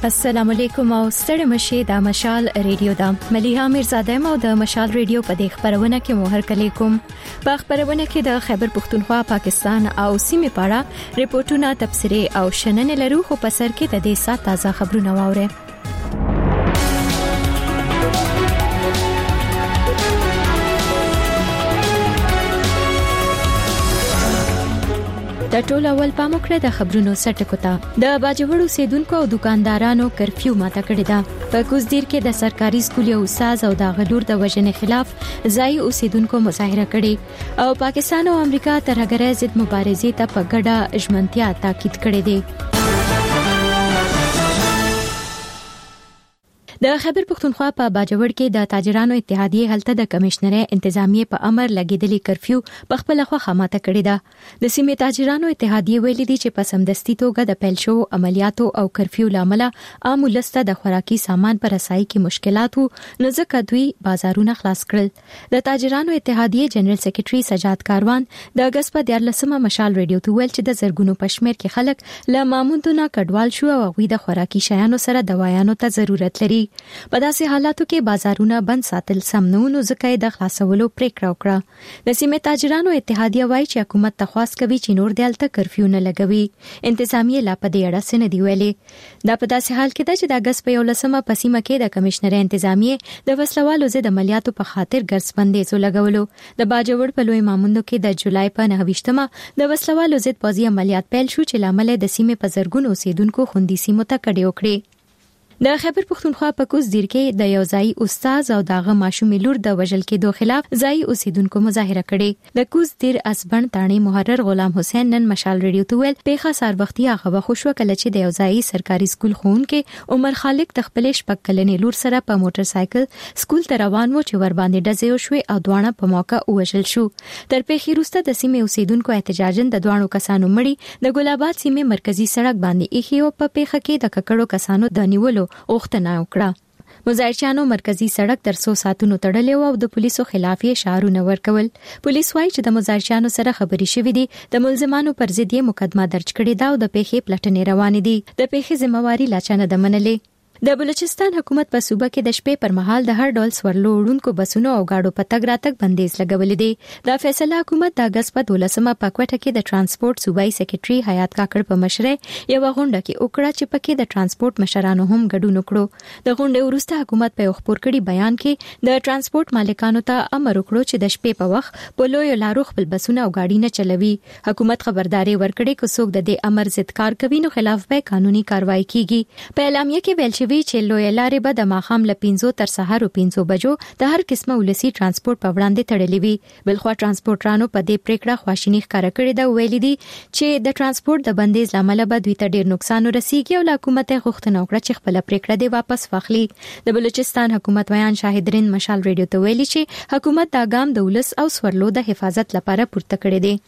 السلام علیکم او ستړي مشه د مشال ریډیو د مليها میرزاده مو د مشال ریډیو په دې خبرونه کې مو هر کله کوم په خبرونه کې د خیبر پختونخوا پاکستان او سیمې پاړه ریپورتونه تبصره او شننې لرو خو په سر کې د دې سات تازه خبرونه واوري د ټول اول پاموکړه د خبرونو سرټکو ته د باجوړو سیدونکو او دکاندارانو کرفیو ماته کړی دا په کوزدیر کې د سرکاري سکول یو استاد او د غلور د وژنې خلاف ځای اوسیدونکو مظاهره کړې او پاکستان او امریکا ترهګرۍ ضد مبارزې ته په ګډه ژمنتیا تاکید کړې ده د خیبر پختونخوا په باجوړ کې د تاجرانو اتحادیه هلته د کمشنري انتظامیه په امر لګیدلې کرفیو په خپل خوا ماته کړی ده د سیمې تاجرانو اتحادیه ویلي دي چې په سمدستي توګه د پیل شو عملیاتو او کرفیو لامل عام ولسته د خوراکي سامان پر رسایي کې مشکلات وو نو ځکه دوی بازارونه خلاص کړل د تاجرانو اتحادیه جنرال سیکریټري سجاد کاروان د اگست په 14مه مشال ریډیو ته ویل چې د زرګونو پښمیر کې خلک له ماموندونه کډوال شو او غوي د خوراکي شیانو سره دوايانو ته ضرورت لري په داسې حالاتو کې بازارونه بند ساتل سم نه نو ځکه د خلاصولو پریکړه وکړه د سیمې تاجرانو اتحادیه وايي چې حکومت تخواس کوي چې نور دلته کرفیو نه لګوي انتظامیه لا په دې اړه سن دی ویلي دا په داسې حال کې ده چې د اگست په 11مه په سیمه کې د کمشنري انتظامیه د وسلوالو ضد عملیاتو په خاطر ګرځبندیزو لګولو د باجوړ په لوی ماموندو کې د جولای په 9مه د وسلوالو ضد پوځي عملیات پیل شو چې لامل د سیمې په زرګونو اوسیدونکو خوندي سیمو ته کډې وکړي د خیبر پختونخوا په کوزدیر کې د یو ځای استاد او داغه ماشومې لور د وژل کېدو خلاف ځای اوسیدونکو مظاهره کړې د کوزدیر اسبن تانی محرر غلام حسین نن مشال ریډیو ته ویل پیخه سار وختي هغه خوشو کله چې د یو ځای سرکاري سکول خونکې عمر خالق د خپل شپږ کلنې لور سره په موټر سایکل سکول ته روان و چې ور باندې ډزې وشوي او دوانه په موقع وژل شو تر پیخي وروسته د سیمې اوسیدونکو احتجاجن د دوانو کسانو مړي د ګلاباد سیمې مرکزی سړک باندې ایخي او په پیخه کې د ککړو کسانو د نیولو اوختنه وکړه مظاهرچیانو مرکزی سړک تر 100 ساعتونو تړلې او د پولیسو خلاف یې شعارونه ورکول پولیس وايي چې د مظاهرچیانو سره خبري شوې دي د ملزمانو پر ضد یې مقدمه درج کړې ده او د پیښې پلټنې روانې دي د پیښې ذمہواری لا چانه د منلې د بلوچستان حکومت په صوبه کې د شپې پر مهال د هر ډول سورلو وړونکو بسونو او گاډو په تګ راتګ بندیز لګولې دي دا فیصله حکومت د اگست په 12مه په کوټه کې د ترانسپورت صوبایي سیکریټري حیات کاکړ په مشرۍ یو غونډه کې وکړه چې پکې د ترانسپورت مشرانو هم ګډون وکړو د غونډې وروسته حکومت په خبر کړي بیان کې د ترانسپورت مالکانو ته امر وکړو چې د شپې په وخت په لوی لارو خپل بسونه او گاډي نه چلوي حکومت خبرداري ورکړي چې څوک د دې امر ضد کار کوي نو خلاف به قانوني کاروایی کیږي په اعلامیه کې ویل شوی چې لوی لارې به د ماخام ل 5 تر سحر 5 بجو د هر قسمه ولسی ترانسپورت په وړاندې تړلې وي بلخو ترانسپورټرانو په دې پریکړه خواشینی ښکاره کړې ده ویلي دي چې د ترانسپورت د بندیز لامل به دوی ته ډیر نقصان ورسیږي او حکومت غوښتنه وکړه چې خپل پریکړه دی واپس واخلي د بلوچستان حکومت بیان شاهدرین مشال ریډیو ته ویلي چې حکومت دا ګام د ولس او سورلو د حفاظت لپاره پورته کړی دی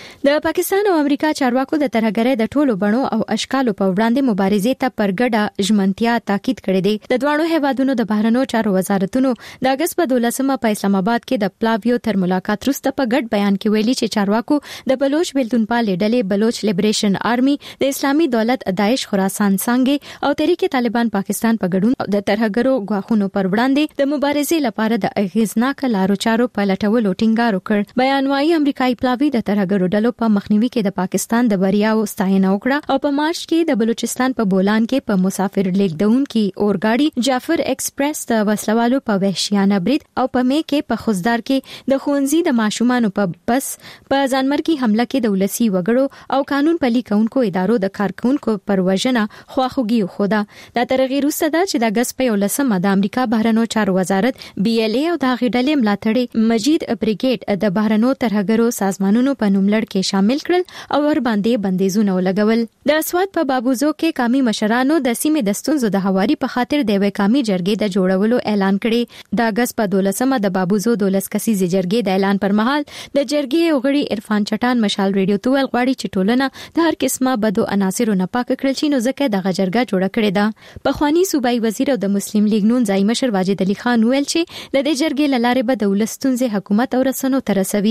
د پاکستان او امریکا چارواکو د ترهګرۍ د ټولو بڼو او اشکالو په وړاندې مبارزې ته پر ګډه ژمنتیا تاکید کړی دی د دوانو هیوادونو د بهرنیو چارو وزارتونو د اگست په 12مه په اسلام آباد کې د پلاویو تر ملاقات وروسته په ګډ بیان کې ویلي چې چارواکو د بلوچ بیلتونپال ډلې بلوچ لیبریشن آرمي د اسلامي دولت داعش خراسان څنګه او تحریک طالبان پاکستان په ګډون د ترهګرو غواخونو پر وړاندې د مبارزې لپاره د اغیزناک لارو چارو په لټولو ټینګار وکړ بیان وايي امریکایي پلاوی د ترهګرو ډلو په مخنیوي کې د پاکستان د بریاو ستاینه وکړه او په مارچ کې د بلوچستان په بولان کې په مسافر لیکدون کې اورګاډي جعفر ایکسپریس د وسلوالو په وحشیانه برید او په مې کې په خوزدار کې د خونځي د ماشومانو په بس په ځانمرګي حمله کې د ولسی وګړو او قانون پلي کونکو ادارو د کارکونکو پر وژنه خواخوږي خوده د ترغیر وروسته چې د اگست په 11مه د امریکا بهرنیو چارو وزارت BLA او د غډلې ملاتړي مجید بریګیډ د بهرنیو ترهګرو سازمانونو په نوم کې شامل کړل او ور باندې بندیزونه ولګول د اسواد په بابوزو کې قومي مشرانو د سیمې د ستونزو د هواري په خاطر د وې قومي جرګې د جوړولو اعلان کړي د اگست په 12مه د بابوزو 12 کسیزې جرګې د اعلان پر مهال د جرګې غړي عرفان چټان مشال ریډیو ته ویل غواړي چې ټولنه د هر قسمه بدو عناصرو نه پاک کړل شي نو ځکه د جرګه جوړه کړې ده په خواني صوبایي وزیر او د مسلم لیگ نون ځای مشر واجد علي خان ویل چې د دې جرګې لاره به د ولستونزه حکومت او رسنو ترسوي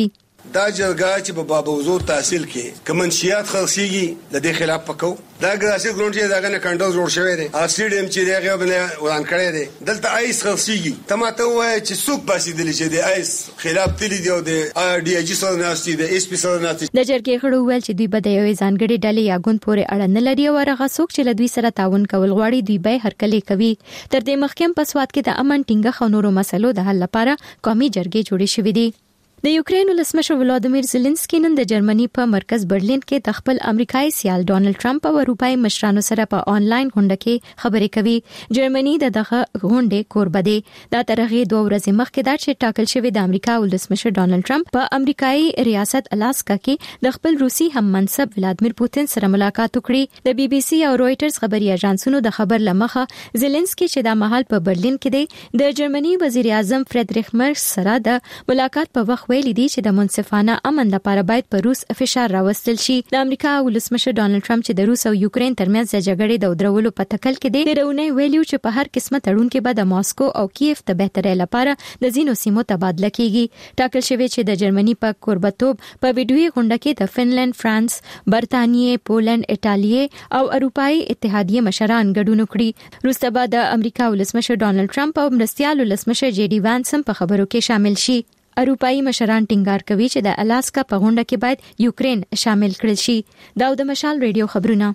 دا جرګه چې په بابوزو تحصیل کې کمنشيات خلصيږي د دې خلاف پکو دا ګراسي ګراوند چې داغه نه کنټرول جوړ شوی دی اسټیډیم چې دغه باندې وران کړی دی دلته آیس خلصيږي تماته وای چې څوک باسي دلی چې د آیس خلاف تللی دی او د ډي اي جي سره ناشتي د اس پي سره ناشتي د جرګې غړو ویل چې دوی به د یوې ځانګړي ډلې یا ګوند پورې اړه نه لري او هغه څوک چې له دوی سره تعاون کول غواړي دوی به هرکلی کوي تر دې مخکې په سواد کې د امن ټینګه خنورو مسلو د حل لپاره قومي جرګې جوړې شوې دي د یوکرين ولسمشر ولادیمیر زيلنسکي نن د جرمني په مرکز برلین کې د خپل امریکایي سیال ډونالد ټرمپ او اروپای مشرانو سره په آنلاین غونډه کې خبرې کوي جرمني دغه غونډې کوربه دی دا ترغه 2 ورځې مخکې دا چې ټاکل شوی د امریکا ولسمشر ډونالد ټرمپ په امریکایي ریاست الاسکا کې د خپل روسي هم منصب ولادیمیر پوتین سره ملاقات وکړي د بي بي سي او رويټرز خبري اژانسونو د خبر لمخه زيلنسکي چې د مهال په برلین کې دی د جرمني وزیر اعظم فریدریخ مرز سره د ملاقات په وخت ویلي دي چې د منصفانه امن لپاره باید پر روس فشار راوستل شي د امریکا ولسمشر ډونالد ټرمپ چې د روس او یوکرين ترمنځ د جګړې د درولو په تکل کې دی درونه ویلیو چې په هر قسمه تړون کې به د ماسکو او کیف ته بهتري لپاره د زینو سیمو تبادله کیږي ټاکل شوی چې د جرمني په کوربتوب په ویډیوي غونډه کې د فنلند فرانس برتانیې پولند ایتالیا او اروپאי اتحادیه مشران ګډون کړي روسته بعد د امریکا ولسمشر ډونالد ټرمپ او مرستيال ولسمشر جې ډي وانس هم په خبرو کې شامل شي اروپאי مشران ټینګار کوي چې د الاسکا په غونډه کې باید یوکرين شامل کړل شي دا د مشال ریډیو خبرونه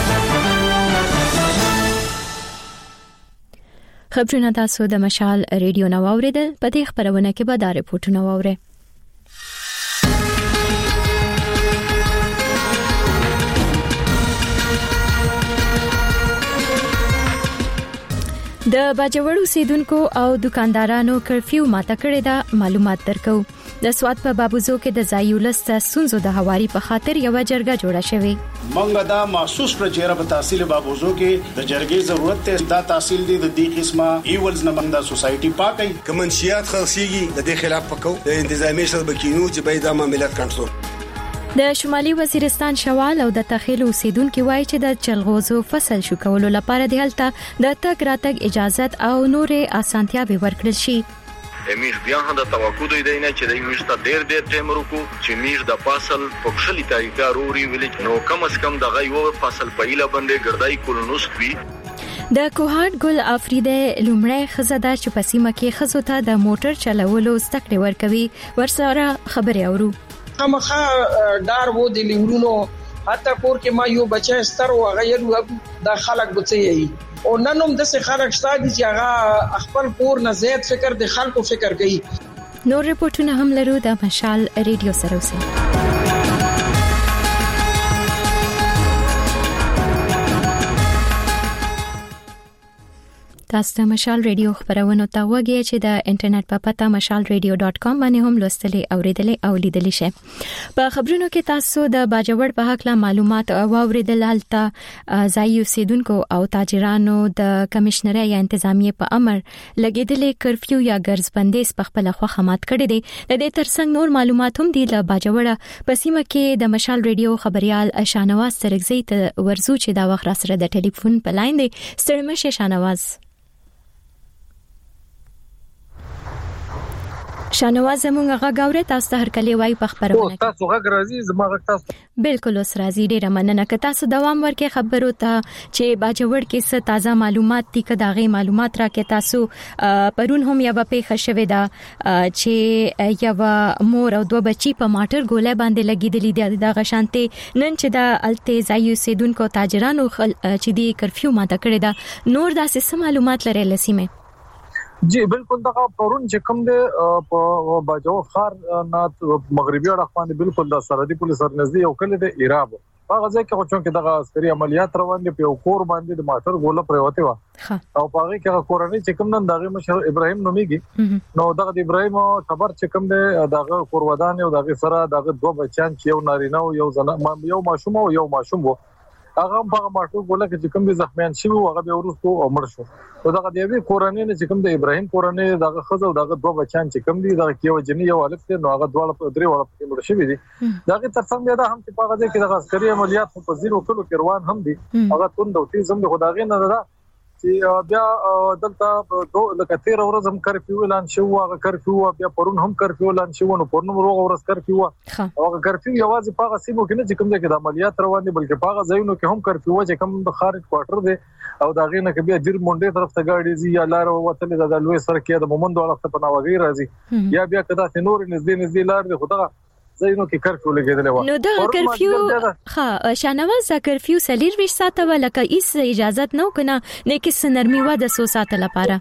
تاسو د مشال ریډیو نو اوریدل په دې خبرونه کې به دا ریپورتونه واورئ د باجوړ اوسیدونکو او دکاندارانو کرفیو ماته کړی دا معلومات درکو د سواد په بابوزو کې د ځایولست سونزو د هواري په خاطر یو جرګه جوړه شوې منګه دا محسوس کړ چې په تحصیل بابوزو کې د جرګې ضرورت ته دا تحصیل دی د دې قسمه ایولز نه منګه سوسايټي پاکي کمنشيات خلصيږي د دې خلاف پکو د انتظامی شربکینو چې به د معاملات کنټرول د شمالي وزیرستان شوال او د تخیل اوسیدونکو وایي چې د چلغوزو فصل شو کولو لپاره د هلته د تګ راتګ اجازه او نورې اسانتیاوې ورکړل شي میش بیا هم د توقع دی نه چې د میش ته ډېر ټیم ورکو چې میش د فصل په خشلي طریقه روري ویل نو کم از کم دغه یو فصل په ایله باندې ګرځای کولونوس وی د کوهاټ ګل افریده لومړی خزاده چې په سیمه کې خزو ته د موټر چلولو ستکړه ورکوي ورسره خبري اورو مخه دار وو د لیورونو حتی کور کې ما یو بچی ستر او غیر د خلک بچي او ننوم د څه خلک شته چې هغه خپل کور نه زیات فکر د خلکو فکر کوي نور ریپورتونه هم لرو د مشال ریډیو سره اوسئ تاسو د مشال ریډیو خبرونه ته وګورئ چې د انټرنیټ په پته mashalradio.com باندې هم لوستلې او لیدلې او لیدلې شي په خبرونو کې تاسو د باجوړ په حق لا معلومات او اوریدل حالته ځای اوسیدونکو او تاجرانو د کمشنري یا انتظامیه په امر لګیدلې کرفیو یا ګرځبندیز په خپل خوخه مات کړی دی د دې ترڅنګ نور معلومات هم دي د باجوړ په سیمه کې د مشال ریډیو خبريال شانواز سرګزی ته ورزو چې دا وخت را سره د ټلیفون په لاین دی ستړمشه شانواز شانواز زمونږ غاګاورې تاسو ته هر کلی وای په خبرونه تاسو غاګ راځي زموږ تاسو بالکل اوس راځي ډیره مننه که تاسو دوام ورکې خبرو ته چې باجوړ کې څه تازه معلومات دي که داغه معلومات راکې تاسو پرون هم یو په خښوي دا چې یو مور او دوه بچي په ماټر ګولې باندې لګیدلې د غشانته نن چې دا الته ځایو سیدونکو تاجرانو چې دی کرفیو ماته کړی دا نور داسې معلومات لري لسیمه جی بالکل دا پرون چې کوم د په باجو خار نه مغربي اړخ باندې بالکل د سرحدي پولیس سره نږدې یو کلی د ایراب هغه ځکه چې دغه عسکري عملیات روان دي په کور باندې د ماټر ګوله پروته و او پاره کې کورنۍ چې کوم نن دغه مشر ابراهيم نوميږي نو دغه د ابراهيم خبر چې کوم دغه کورودان او دغه سره دغه دوه بچان چې یو نارینه او یو زنه یو ماشوم او یو ماشوم وو هغه په ماټو ګوله کې چې کوم دي زخمیان شي هغه به ورسته او مړ شو او دغه دی کورنۍ نه چې کوم د ابراهيم کورنۍ دغه خزو دغه دوه بچان چې کوم دي دغه کیو جنې یو الف ته نو هغه دواړه درې وړه مړ شي دي دغه ترڅنګ دا هم چې په هغه کې دغه عسکري عملیات په زیرو کلو کې روان هم دي هغه توند او تیز هم د خدای نه ده چې بیا دلته لکه 13 ورځ هم کرفیو اعلان شو، هغه کرفیو بیا پرون هم کرفیو اعلان شو، نو پرون وروغه ورځ کرفیو هغه کرفیو یوازې په هغه سیمو کې نه چې کوم ځای کې د عملیات روان دي بلکې په هغه ځایونو کې هم کرفیو چې کوم د خارج کوارټر دی او دا غینه کې بیا ډیر مونډه طرف ته گاډي زی یا لار وتلې د لوی سره کې د مومند ولخت په ناوګي راځي یا بیا کدا نور نږدې لار دی خدای زینو کې کرفیو لګیدل و. نو دا کرفیو شانواز دا کرفیو سلیر وش ساته ولکه هیڅ اجازه نه کنه نه کې نرمي و د 100 ساعت لپاره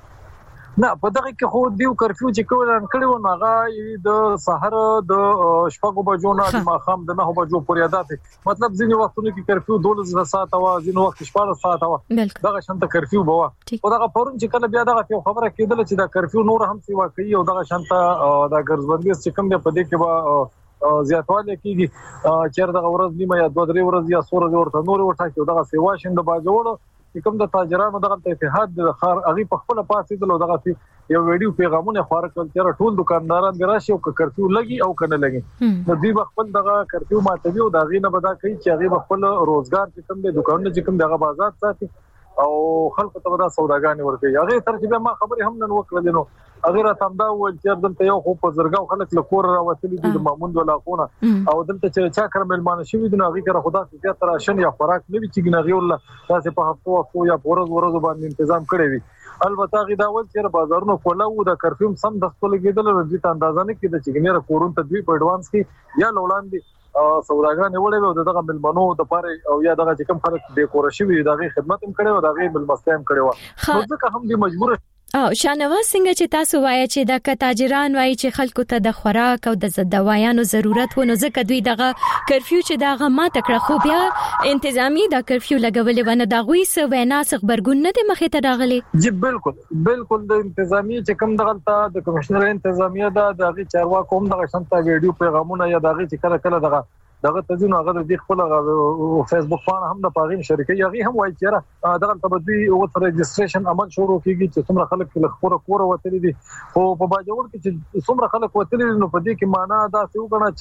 نه په دغه کې خو دیو کرفیو چې کولان کړي و هغه د سحر د شپږ بجو نه د ماخام د 9 بجو پورې اده مطلب ځینې وختونو کې کرفیو 12 ساعت او ځینې وخت 14 ساعت او دغه شانته کرفیو بوا او دغه پرون چې کله بیا دغه خبره کېدل چې دا کرفیو نور هم سی واقعي او دغه شانته د ګرځبندي چې کوم په دې کې با زیاتواله کیږي چیر دغه ورځ نیمه یا 2-3 ورځې یا 100 ورځې ورته نور ورته کې دغه سی واشند باجوړ کوم د تاجرانو دغه اتحاد د خار اغي په خپل پاسې دلو دغه یو ویډیو پیغامونه خبره کول چې ټول دکانداران دراشي او کرفیو لګي او کنه لګي نو دوی خپل دغه کرفیو ماتوي او دغه نه بدا کوي چې هغه خپل روزګار چې کوم د دکانونو چې کوم دغه بازار ساتي او خلکو ته دا سوداګانې ورکوي هغه تر چې ما خبرې هم نن وکړل نو هغه را تمدا ول چې دلته یو خو په زرګاو خلک له کور راوتلي دي د ماموند ولا خونه او دلته چې چا کړمل مان شي ودنه هغه کړه خدا چې تر شن یا خوراک نه وی چې ګنغي ول تاسو په هفتو یا ورځ باندې تنظیم کړی وي البته غي دا ول چې بازارونو کولاو د کرفیو سم د خپل کېدل د اندازه نه کېد چې ګنره کورون ته دوی په اډوانس کې یا لولاندي سوداګان وړي او دغه ملمنو د پاره او یا دغه چې کوم خلک ډیکور شوی دغه خدمت هم کړي او دغه ملمستیم کړي و نو ځکه هم دي مجبور او شانواز څنګه چې تاسو وایي چې د تاجران وایي چې خلکو ته د خوراک او د دوايانو ضرورت ونه ځکه دوی دغه کرفیو چې دغه ماته کړه خو بیا انتظامی د کرفیو لګولې ونه د غوي سو وینا خبرګون نه د مخې ته راغلي جی بالکل د انتظامی چې کوم دغه د کمشنر انتظامیه د چارواکو هم دغه شنته ویډیو پیغامونه یا دغه چې کله دغه تزینو هغه د خپل فیسبوک باندې هم د پاغین شریکي هغه هم وایي چې دغه تبدی او رجستریشن عمل شروع کیږي چې څومره خلک له خپل کور وتلي دي او په باجوړ کې چې څومره خلک وتلي نو په دې کې معنا دا څه وګڼه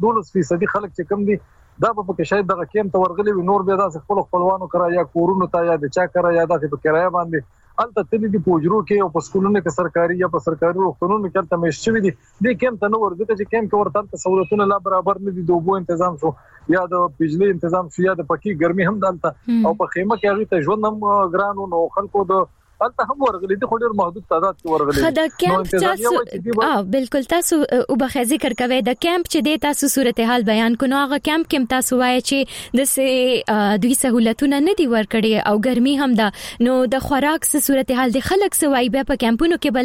چې 12% خلک چې کم دي دا په کې شاید دغه کېم ته ورغلي نور به دا خپلوانو کرا یا کورونو ته یا د چا کرا یا د کرایه باندې البته تل دي پوجرو کې او په سکولونو کې سرکاري یا په سرکاري روغتونونو کې تل مشوي دي د کېم ته نو ورته چې کېم کې ورته سہولتونه لا برابر نه دي دوبو تنظیم شو یا د بجلی تنظیم شو یا د پکی ګرمي هم دالته او په خیمه کې هغه ته ژوند هم ګرانو نو خلکو د البته هم ورغلي دي خو ډیر محدود تعداد کې ورغلي خدا کیمپ تاسو بالکل تاسو او به ذکر کوي د کیمپ چې د تاسو صورتحال بیان کونو هغه کیمپ کې تاسو وایي چې د سه دوی سہولتونه نه دي ورکړي او ګرمي هم ده نو د خوراک سه صورتحال د خلک سوای به په کیمپونو کې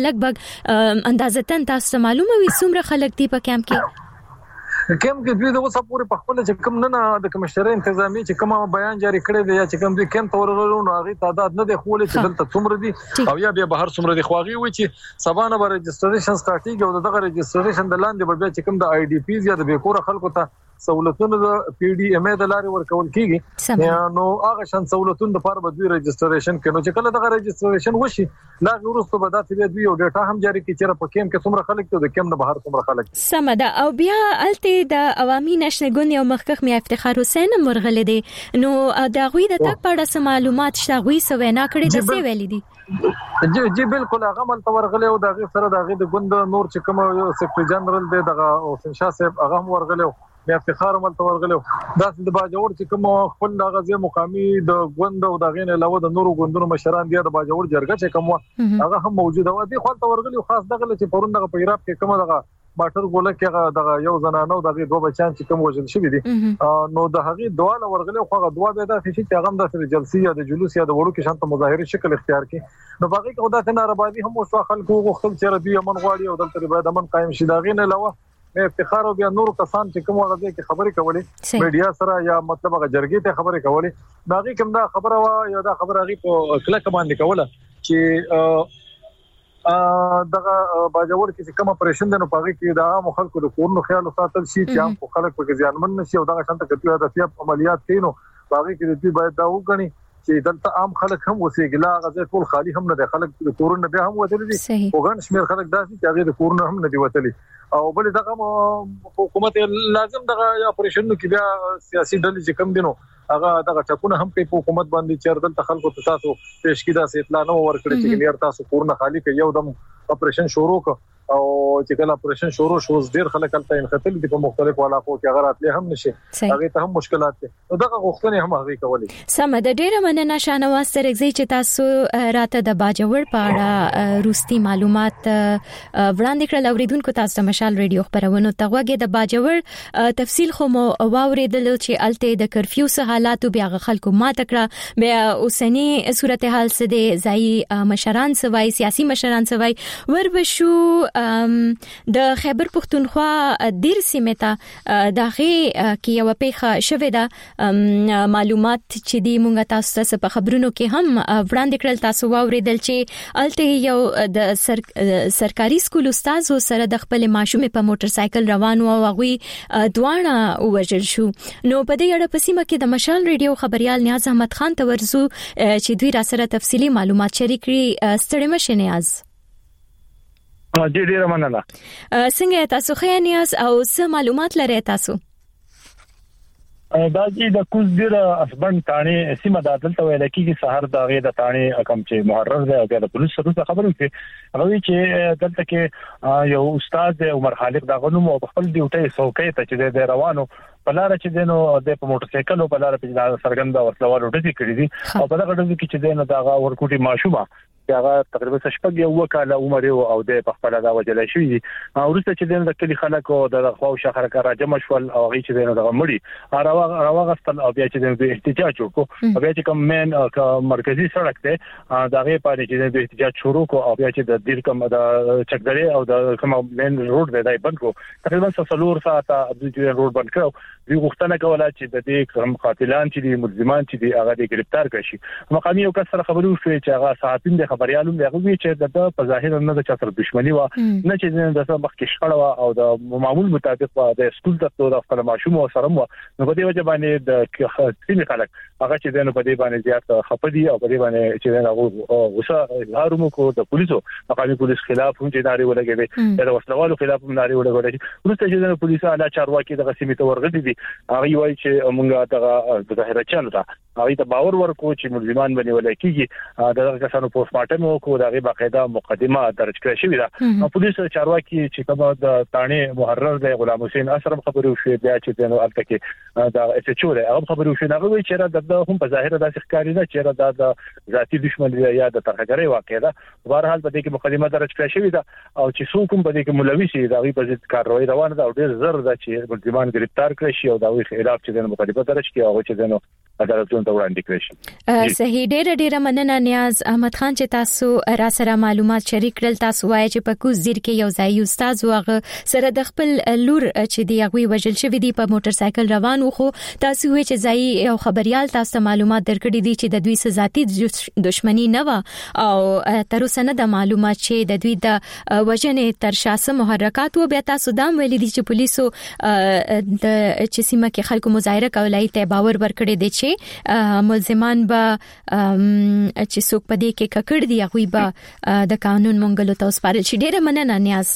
بلګ اندازتن تاسو معلومه وي څومره خلک دي په کیمپ کې کم کې دوی د اوسه پورې په خپل چې کوم نه د کمشنر انتظامی چې کوم بیان جاری کړی دی یا چې کوم د کم تورغلو نو هغه تعداد نه دی خولې چې دلته څومره دي او یا به بهر څومره دي خواغي وي چې سبانه به رجستریشن سٹارټیږي او دغه رجستریشن د لاندې به چې کوم د آی ډی پیز یا د بیکور خلکو ته سہولتونه د پی ډی ام د لارې ورکول کیږي نو هغه شان سہولتونه د لپاره به دوی رجستریشن کینو چې کله دغه رجستریشن وشي لا ورسته به داتې دوی او ډیټا هم جاری کیږي چې په کیم کې څومره خلک ته د کیم نه بهر څومره خلک سمده او بیا الته د عوامي نشنل ګوند یو مخکخ می افتخار حسین مرغله دي نو دا غوي د تک پړه معلومات شته غوي سوینا کړي د څه ویلي دي جی بالکل هغه مل تورغله او دغه سره دغه د ګوند نور چې کوم سیکریټری جنرال دی دغه حسین شاه صاحب هغه ورغله می افتخار مل تورغله دا د باجوړ چې کوم خپل دغه ځای مقامي د ګوند او دغه نه علاوه د نورو ګوندونو مشران دی د باجوړ جرګه چې کوم هغه هم موجوده و دي خو تورغله خاص دغه چې پرون دغه پیراب کې کوم دغه ماټر ګوله کې دغه یو زنانو دغه دوه بچان چې کوم وژل شوی دي نو د هغه دواله ورغله خو هغه دوا به دا چې هغه د سره جلسې یا د جلوس یا د وړو کې شانته مظاهره شکل اختیار کړي نو باقي خدا ته ناربادي هم وسو خلکو غوښتل چې ردی امن غواړي او دلته باید امن قائم شي دا غینه علاوه افتخار او بیا نور کسان چې کوم غږی کې خبرې کولې میډیا سره یا مطلب هغه جرګې ته خبرې کولې باقي کوم دا خبره وا یا دا خبره غي په کلک باندې کوله چې دغه باجوړ کې کوم اپریشن د نو پاغي کې دا عام خلکو د کورونو خیال ساتل شي چې عام خلک په ځانمن نشي او دا شانته کتل د فیا عملیات کینو باغی کې دوی باید دا وګڼي چې دلته عام خلک هم اوسېږي لا غزه ټول خالی هم نه دي خلک د کورونه به هم وتلي دي وګڼ شمیر خلک داسې چې هغه د کورونه هم نه دي وتلي او بل دغه حکومت لازم دغه اپریشن کې بیا سیاسي ډلې چې کم دي نو هغه دغه ټکونه هم په حکومت باندې چې دلته خلکو ته تاسو پیش کیدا سي اطلاع نو ورکړي چې لیر تاسو کورونه خالی کوي یو دم اپریشن شروع ک او چې کله اپریشن شروع شو ډیر خلک تل انختل دي په مختلفو علاقو کې هغه راتلې هم نشي هغه ته هم مشکلات دي نو دغه غوښتنې هم هغه کولې سم د ډیره مننه شانواز ترغزي چې تاسو راته د باجوړ په اړه روستي معلومات وړاندې کړل اوریدونکو تاسو مشال ریډیو خبرونه تغوګه د باجوړ تفصیل خو مو واوریدل چې الته د کرفیو سه حالاتو بیا خلکو ماته کړه بیا اوسنی صورتحال څه دی ځای مشران سوای سیاسي مشران سوای وربشو د خیبر پختونخوا ډیر سیمه ته دغه کې یو پیښه شوې ده معلومات چې دی مونږ تاسو په خبرونو کې هم وړاندې کړل تاسو واوریدل چې الته یو د سرکاري سکول استاد سره د خپل ماشومې په موټر سایکل روان و او هغه دوانه وژل شو نو په دې اړه په سیمه کې د مشال ریډیو خبريال نیاز احمد خان ته ورزو چې دوی را سره تفصيلي معلومات شریک کړي ستړي مشه نیاز ډیره مننه څنګه تاسو خې نیاز او څه معلومات لرئ تاسو دا چې د کوز ډیره اسبن تانی سیمه د عدالت ویل کېږي سحر د غي د تانی کم چې محرر دی او د پولیس سره خبرو کې هغه چې دلته کې یو استاد عمر خالق دا غنوم او خپل ډیوټي څوکۍ ته چې د روانو بلاره چې دینو د موټر سایکل او بلاره په سرګند وسلوالو ډزې کړې دي او په دغه ډزې کې چې دینو دا ورکوټي ماشومه هغه تقریبا شپږ یو کال عمر او د خپل دا وجل شوی دي ورسته چې دینو د کلی خلکو د خواو شهر کا راجم شول او غي چې دینو د مړی راوغستل او بیا چې دینو د احتجاج وکړو بیا چې کوم مین مرکزی سړک ته دا غي پاره چې د احتجاج شروع کو او بیا چې د دیر کوم د چکدري او د کوم مین روډ دی بند کو تقریبا 3 ساعته د روډ بند کړو دوی غوښتنه کوله چې د دې کوم قاتلان چې دي ملزمان چې دي هغه د گرفتار کړي مقامي یو کس سره خبرو شوې چې هغه صحافین د خبريالو دغه وی چې د په ظاهر نه د چتر دښمنی و نه چې د سبق کې شخړه او د معمول مطابق د سکول د خپل ماشوم او سره نو په دې وجه باندې د سیمه خلک هغه چې دنه په دې باندې زیات خپدي او په دې باندې چې دغه غوسه اظهار وکړو د پولیسو مقامي پولیس خلاف هم چې ناري ولګوي د وسلوالو خلاف هم ناري ولګوي ورته چې د پولیسو اعلی چارواکي د سیمه ته ورغلي دي هغه وایي چې موږ دغه ظاهره چانه دا هغه ته باور ورکو چې ملزمان باندې ولکېږي دغه کسانو پوسټ مارټم وکړو دغه باقاعده مقدمه درج کړې شوې ده پولیس چارواکي چې کومه د تانی محرر د غلام حسین اسرم خبرو شوې بیا چې دنه الته کې دا اس ایچ او هغه خبرو شوې هغه وایي چې د هم په ظاهر د ښکاری نه چې د ذاتی دښمنۍ یا د ترهګرۍ واقع ده بهر حال په دې کې مقدمه درج کړې شوې ده او چې څوک هم په دې کې ملوي شي دا غي په ضد کاروایی روانه ده او ډېر زر ده چې ملزمان گرفتار کړي شي او دا وی خلاف چې د مقدمه درج کړي او چې د عدالتونو ته وړاندې کړي شي صحیح ډېر مننه نیاز احمد خان چې تاسو را سره معلومات شریک کړل تاسو وایي چې په کوز دیر کې یو ځای استاد وغه سره د خپل لور چې دی هغه وژل شوی دی په موټر سایکل روان و خو تاسو وایي چې ځای یو خبريال تاسو معلومات درکړي دي چې د دوی سره ذاتی دښمنی نه و او تر اوسه نه د معلومات چې د دوی د وژنې تر شاسه محرکات و بیا تاسو دام ویلي دي چې پولیسو د چې سیمه کې خلکو مظاهره کولای ته باور ورکړي دي چې ملزمان به چې څوک په دې کې ککړ دي هغه به د قانون منګلو ته وسپارل شي ډېر مننه نیاز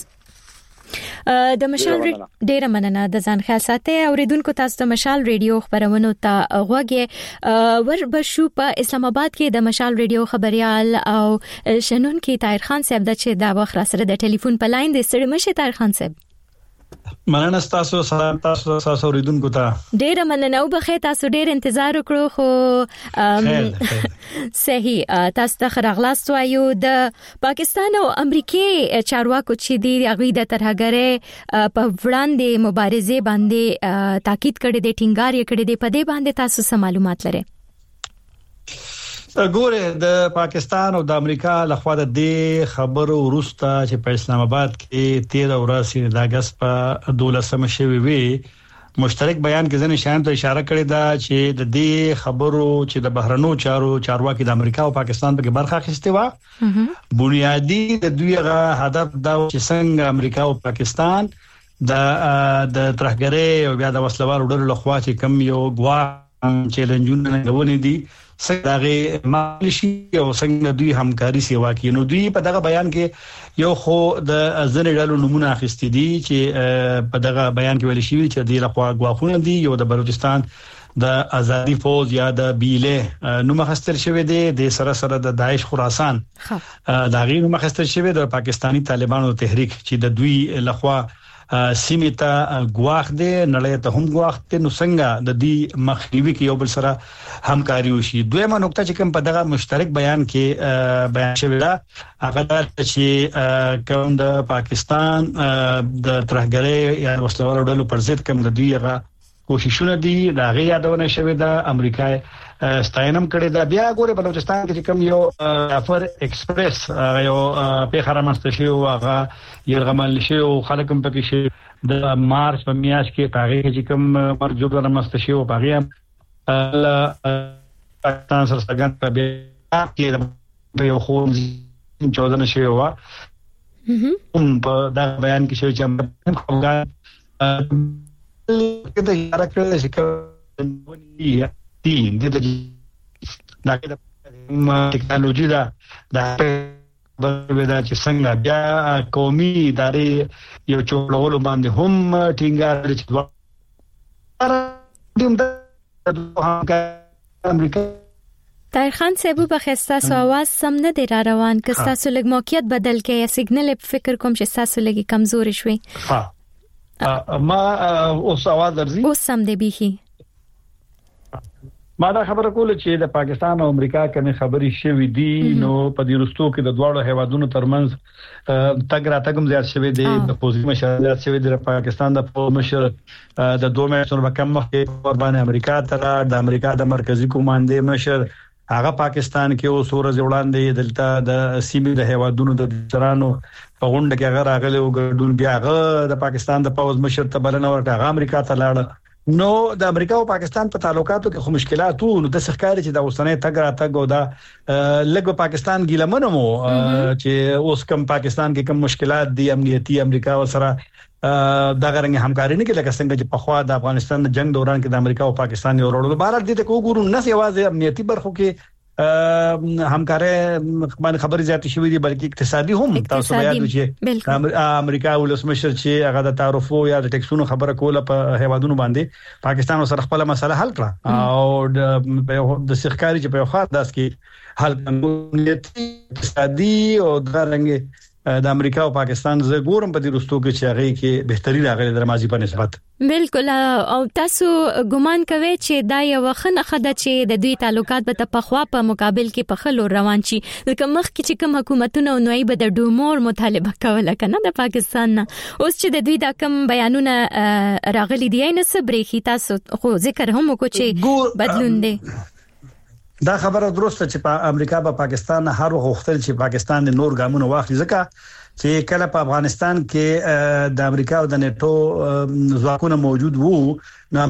د مشال ډېر مننه د ځان خیال ساتي اوریدونکو تاسو د مشال ریډیو خبرونو ته غوږی وربشو په اسلام آباد کې د مشال ریډیو خبريال او شنن کې طاهر خان صاحب د چې دا وخت سره د ټلیفون په لاین د سړي مشه طاهر خان صاحب مننه تاسو سلام تاسو اوریدونکو ته ډېر مننه او بخې تاسو ډېر انتظار وکړو خو صحیح تاسو ته خراغلاست وایو د پاکستان او امریکای چارواکو چې دی هغه د ترهګرۍ په وړاندې مبارزه باندې تاکید کړی دی ټینګار یې کړی دی په دې باندې تاسو څه معلومات لرئ ګوره د پاکستان او د امریکا لخوا د دې خبرو وروسته چې په اسلام آباد کې 13 ورځې د اگست په 12 شوي وي مشترک بیان کې ځنه شان ته اشاره کړې ده چې د دې خبرو چې د بهرنو چارواکي د امریکا او پاکستان په برخه اخیسته و بنیادی د دوی غا هدف دا چې څنګه امریکا او پاکستان د ترهګرۍ او بیا د وسلوال ډلو لخوا چې کم یو غوا چیلنجونه غوونې دي څنګه مالشي او څنګه دوی همکاري سیوا کوي. نو دوی په دغه بیان کې یو خو د ځنې ډلو نمونه اخیستي دي چې په دغه بیان کې ویل شوی چې د لخوا غواخونه دي یو د بلوچستان د ازادي فوج یا د بیله نو مخستر شوی دی د سره د داعش خراسان دا غیر مخستر شوی د پاکستانی طالبانو تحریک چې د دوی لخوا سیمه غواخ دي نړۍ ته هم غواخ ته نو څنګه د دې مخنیوي کې یو بل سره همکاري وشي. دویمه نقطه چې کوم په دغه مشترک بیان کې بیان شوی دا هغه چې کوم د پاکستان د ترهګرۍ یا وسلوالو ډلو پر ضد کوم د دوی هغه کوششونه دي دا غي یادونه شوی دا امریکا ستاینم کړی دا. بیا ګوره بلوچستان کې کوم یو افر ایکسپریس یو په خرامسته شو هغه يرغمل شو خلک هم پکې شي د مارچ په میاشت کې هغه چې کوم مرجوب رامسته شو هغه پاکستان سره څنګه په بیا کې یو خو چودنه شوی و په دا بیان کې شوی چې هم kita yarakkan sekarang ini dia dah kita teknologi dah berbeza چې څنګه بیا قومي ادارې یو چولولو باندې هم ټینګار لري. طاهر خان صاحب بخستا سو आवाज سم نه دی را روان که تاسو لګ موقعیت بدل کې یا سیګنل فکر کوم چې تاسو لګي کمزوري شوي. ما اوس आवाज درځي اوس سم دی بيخي. ما دا خبره کوله چې د پاکستان او امریکا کنه خبري شوې دي نو په دې رستو کې د دوړو هیوادونو ترمنځ تګ راتګم زیات شوی دی. د پوزي مشر زیات شوی دی. پاکستان د پوز مشر د 2 میاشتو وکم مخکې قربان امریکا ته د امریکا د مرکزی کمانډې مشر هغه پاکستان کې اوس ورځ وړاندې دلته د سیمې د هیوادونو د ترانو په غونډه کې هغه راغلی او ګډون بیا هغه د پاکستان د پوز مشر ته بلنه ورکړه هغه امریکا ته لاړ. نو د امریکا او پاکستان په تعلقاتو کې خو مشکلات وو. نو د ښکاري چې د اوسنۍ تګ راتګ او دا لګو پاکستان ګیلمنو چې اوس کوم پاکستان کې کوم مشکلات دي امنیتي امریکا سره دا غرنګ همکاري نه کې لکه څنګه چې په خوا د افغانستان د جنگ دوران کې د امریکا او پاکستان یو وروړو بهر دي ته وګورو نه یوازې امنیتي برخو کې همکاري باندې خبرې زیات شوې دي بلکې اقتصادي هم. تاسو باید چې امریکا ولسمشر چې هغه د تعرفو یا د ټیکسونو خبره کوله په هیوادونو باندې پاکستان سره خپل مسله حل کړه او د ښکاری چې په خاطر داس کې حل امنیتي اقتصادي او درنګ د امریکا او پاکستان زه ګورم په دې رستو کې چې هغه کې بهتري راغلي د ماضي په نسبت. بالکل. او تاسو ګمان کوئ چې دا یو وخت خده چې د دوی تعلقات به په خوا په مقابل کې په خلو روان شي لکه مخ کې چې کوم حکومتونه نوې به د ډومور مطالبه کوله کنه د پاکستان نه اوس چې د دوی دا کوم بیانونه راغلي دي نه صبرېخي تاسو خو ذکر هم کو چې بدلون دي. دا خبره درسته چې په امریکا په پاکستان هر وخت چې پاکستان د نور ګامونو واخلي ځکه چې کله په افغانستان کې د امریکا او د نیټو ځواکونه موجود وو نو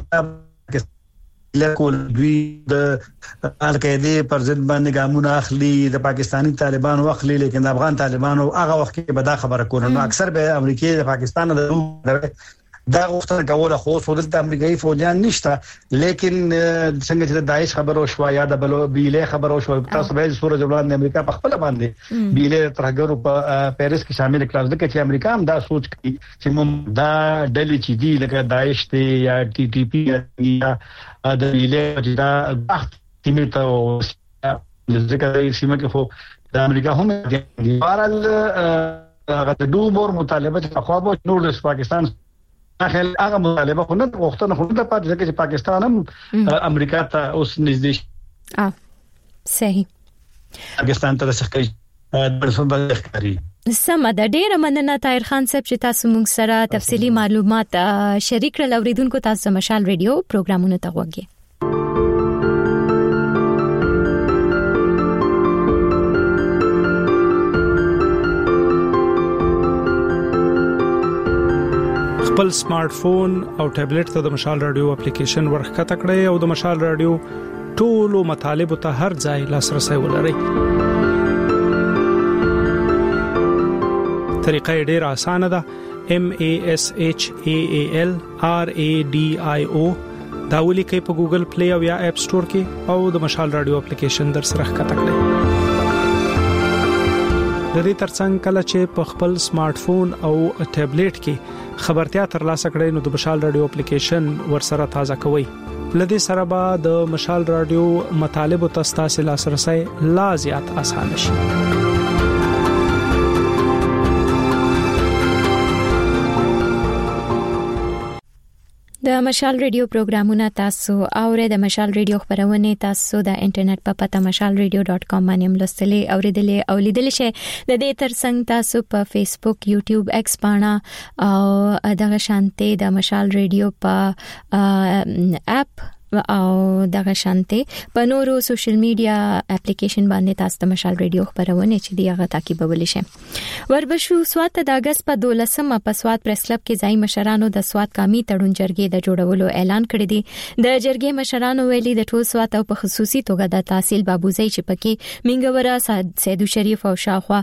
لکه دوی د القاعده پر ضد باندې ګامونه اخلي د پاکستانی طالبانو اخلي لیکن د افغان طالبانو هغه وخت کې به دا خبره کوله نو اکثر به امریکای د پاکستان د دا غوښتنه کوله خو سودل د امریکایي فوجان نشته لیکن څنګه چې د داعش خبرو شو یا د بیله خبرو شو تاسو به سورج وړاندې امریکا په خپل باندې بیله ترګرو په پیرس کې شامل کړل ځکه چې امریکا هم دا سوچ کوي چې موږ دا ډلې چې دی لکه داعش ته یا ټي ټي پی یا د بیله چې دا وخت تیمه ته ځکه سیمه کې خو د امریکا هم دی بهرال هغه د دوبور مطالبه چې خو نور د پاکستان اخل هغه مطالبه خو نه وختونه خو نه پاتې ځکه چې پاکستان هم امریکا ته اوس نږدې شي. صحیح. پاکستان ته څخه پرسمبل ښکاری. سمه ده. ډیره مننه طاهر خان صاحب چې تاسو موږ سره تفصیلی معلومات شریک کړل. اوریدونکو تاسو مشال ریډیو پروګرامونه ته وګورئ. خپل سمارټ فون او ټابلیټ ته د مشال رادیو اپلیکیشن ورخکته کړئ او د مشال رادیو ټولو مطالب ته هر ځای لاسرسي ولرئ. طریقه ډیره اسانه ده. MASHAAL RADIO دا ولیکئ په ګوګل پلی او یا اپ سٹور کې او د مشال رادیو اپلیکیشن در سره ښکته کړئ. د دې ترڅنګ کله چې په خپل سمارټ فون او ټابلیټ کې خبرتیا ترلاسه کړئ نو د مشال رادیو اپلیکیشن ورسره تازه کوئ. لدې سره به د مشال رادیو مطالب او تاسو لاسرسي لا زیات آسان شي. د مشال ریډیو پروګرامونه تاسو اورئ. د مشال ریډیو خبرونه تاسو د انټرنیټ په پته mashalradio.com باندې ملستلې اوریدلې او لیدلې شئ. د دې ترڅنګ تاسو په فیسبوک، یوټیوب، ایکس باندې او دغه شانتي د مشال ریډیو په اپ او دغه شانته په نورو سوشل میډیا اپلیکیشن باندې تاسو د مشال ریډیو خبرونه چې دی هغه تعقیبولی شئ. وربشو سوات د اگست په 12مه په سوات پریس کلب کې ځای مشرانو د سوات قومي تړون جرګې د جوړولو اعلان کړی دی. د جرګې مشرانو ویلي د ټول سوات او په خصوصي توګه د تحصیل بابوزي چې پکې منګورا، سیدو شریف او شاخوا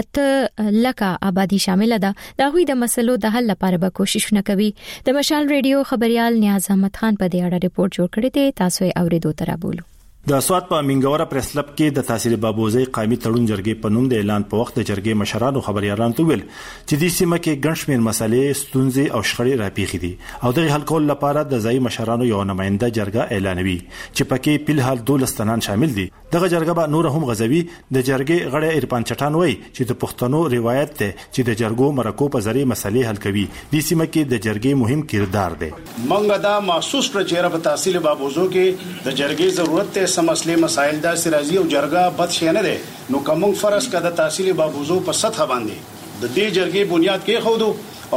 اته لکه آبادی شامل ده د غوي د مسلو د حل لپاره به کوششونه کوي. د مشال ریډیو خبريال نیاز احمد خان په دې اړه ریپورت جوړ کړی دی. تاسو یې اوریدو ترابولو. د سوات په منګورا پریس کلب کې د تحصیل بابوزي قومي تړون جرګې په نوم د اعلان په وخت د جرګې مشرانو خبريالانو ته ویل چې د سیمه کې ګڼشمیر مسلې، ستونزې او شخړې راپېښې دي او د حل کولو لپاره د ځای مشرانو یو نماینده جرګه اعلانوي چې پکې په حال 12 تنان شامل دي. دغه جرګه به نور هم غزوي. د جرګې غړي ارپان چټان وایي چې د پښتنو روایت ته چې د جرګو مرکو په ذریعہ مسلې حل کوي. د سیمه کې د جرګې مهم کردار دی. منګه دا محسوس کړ چې په تحصیل بابوزو کې د جرګې ضرورت ته سم مسلې مسائل دا سرازي او جرګه بد شي نه ده. نو کوم فرض کده تحصیل بابوزو په سطح باندې د دې جرګې بنیاد کې خودو او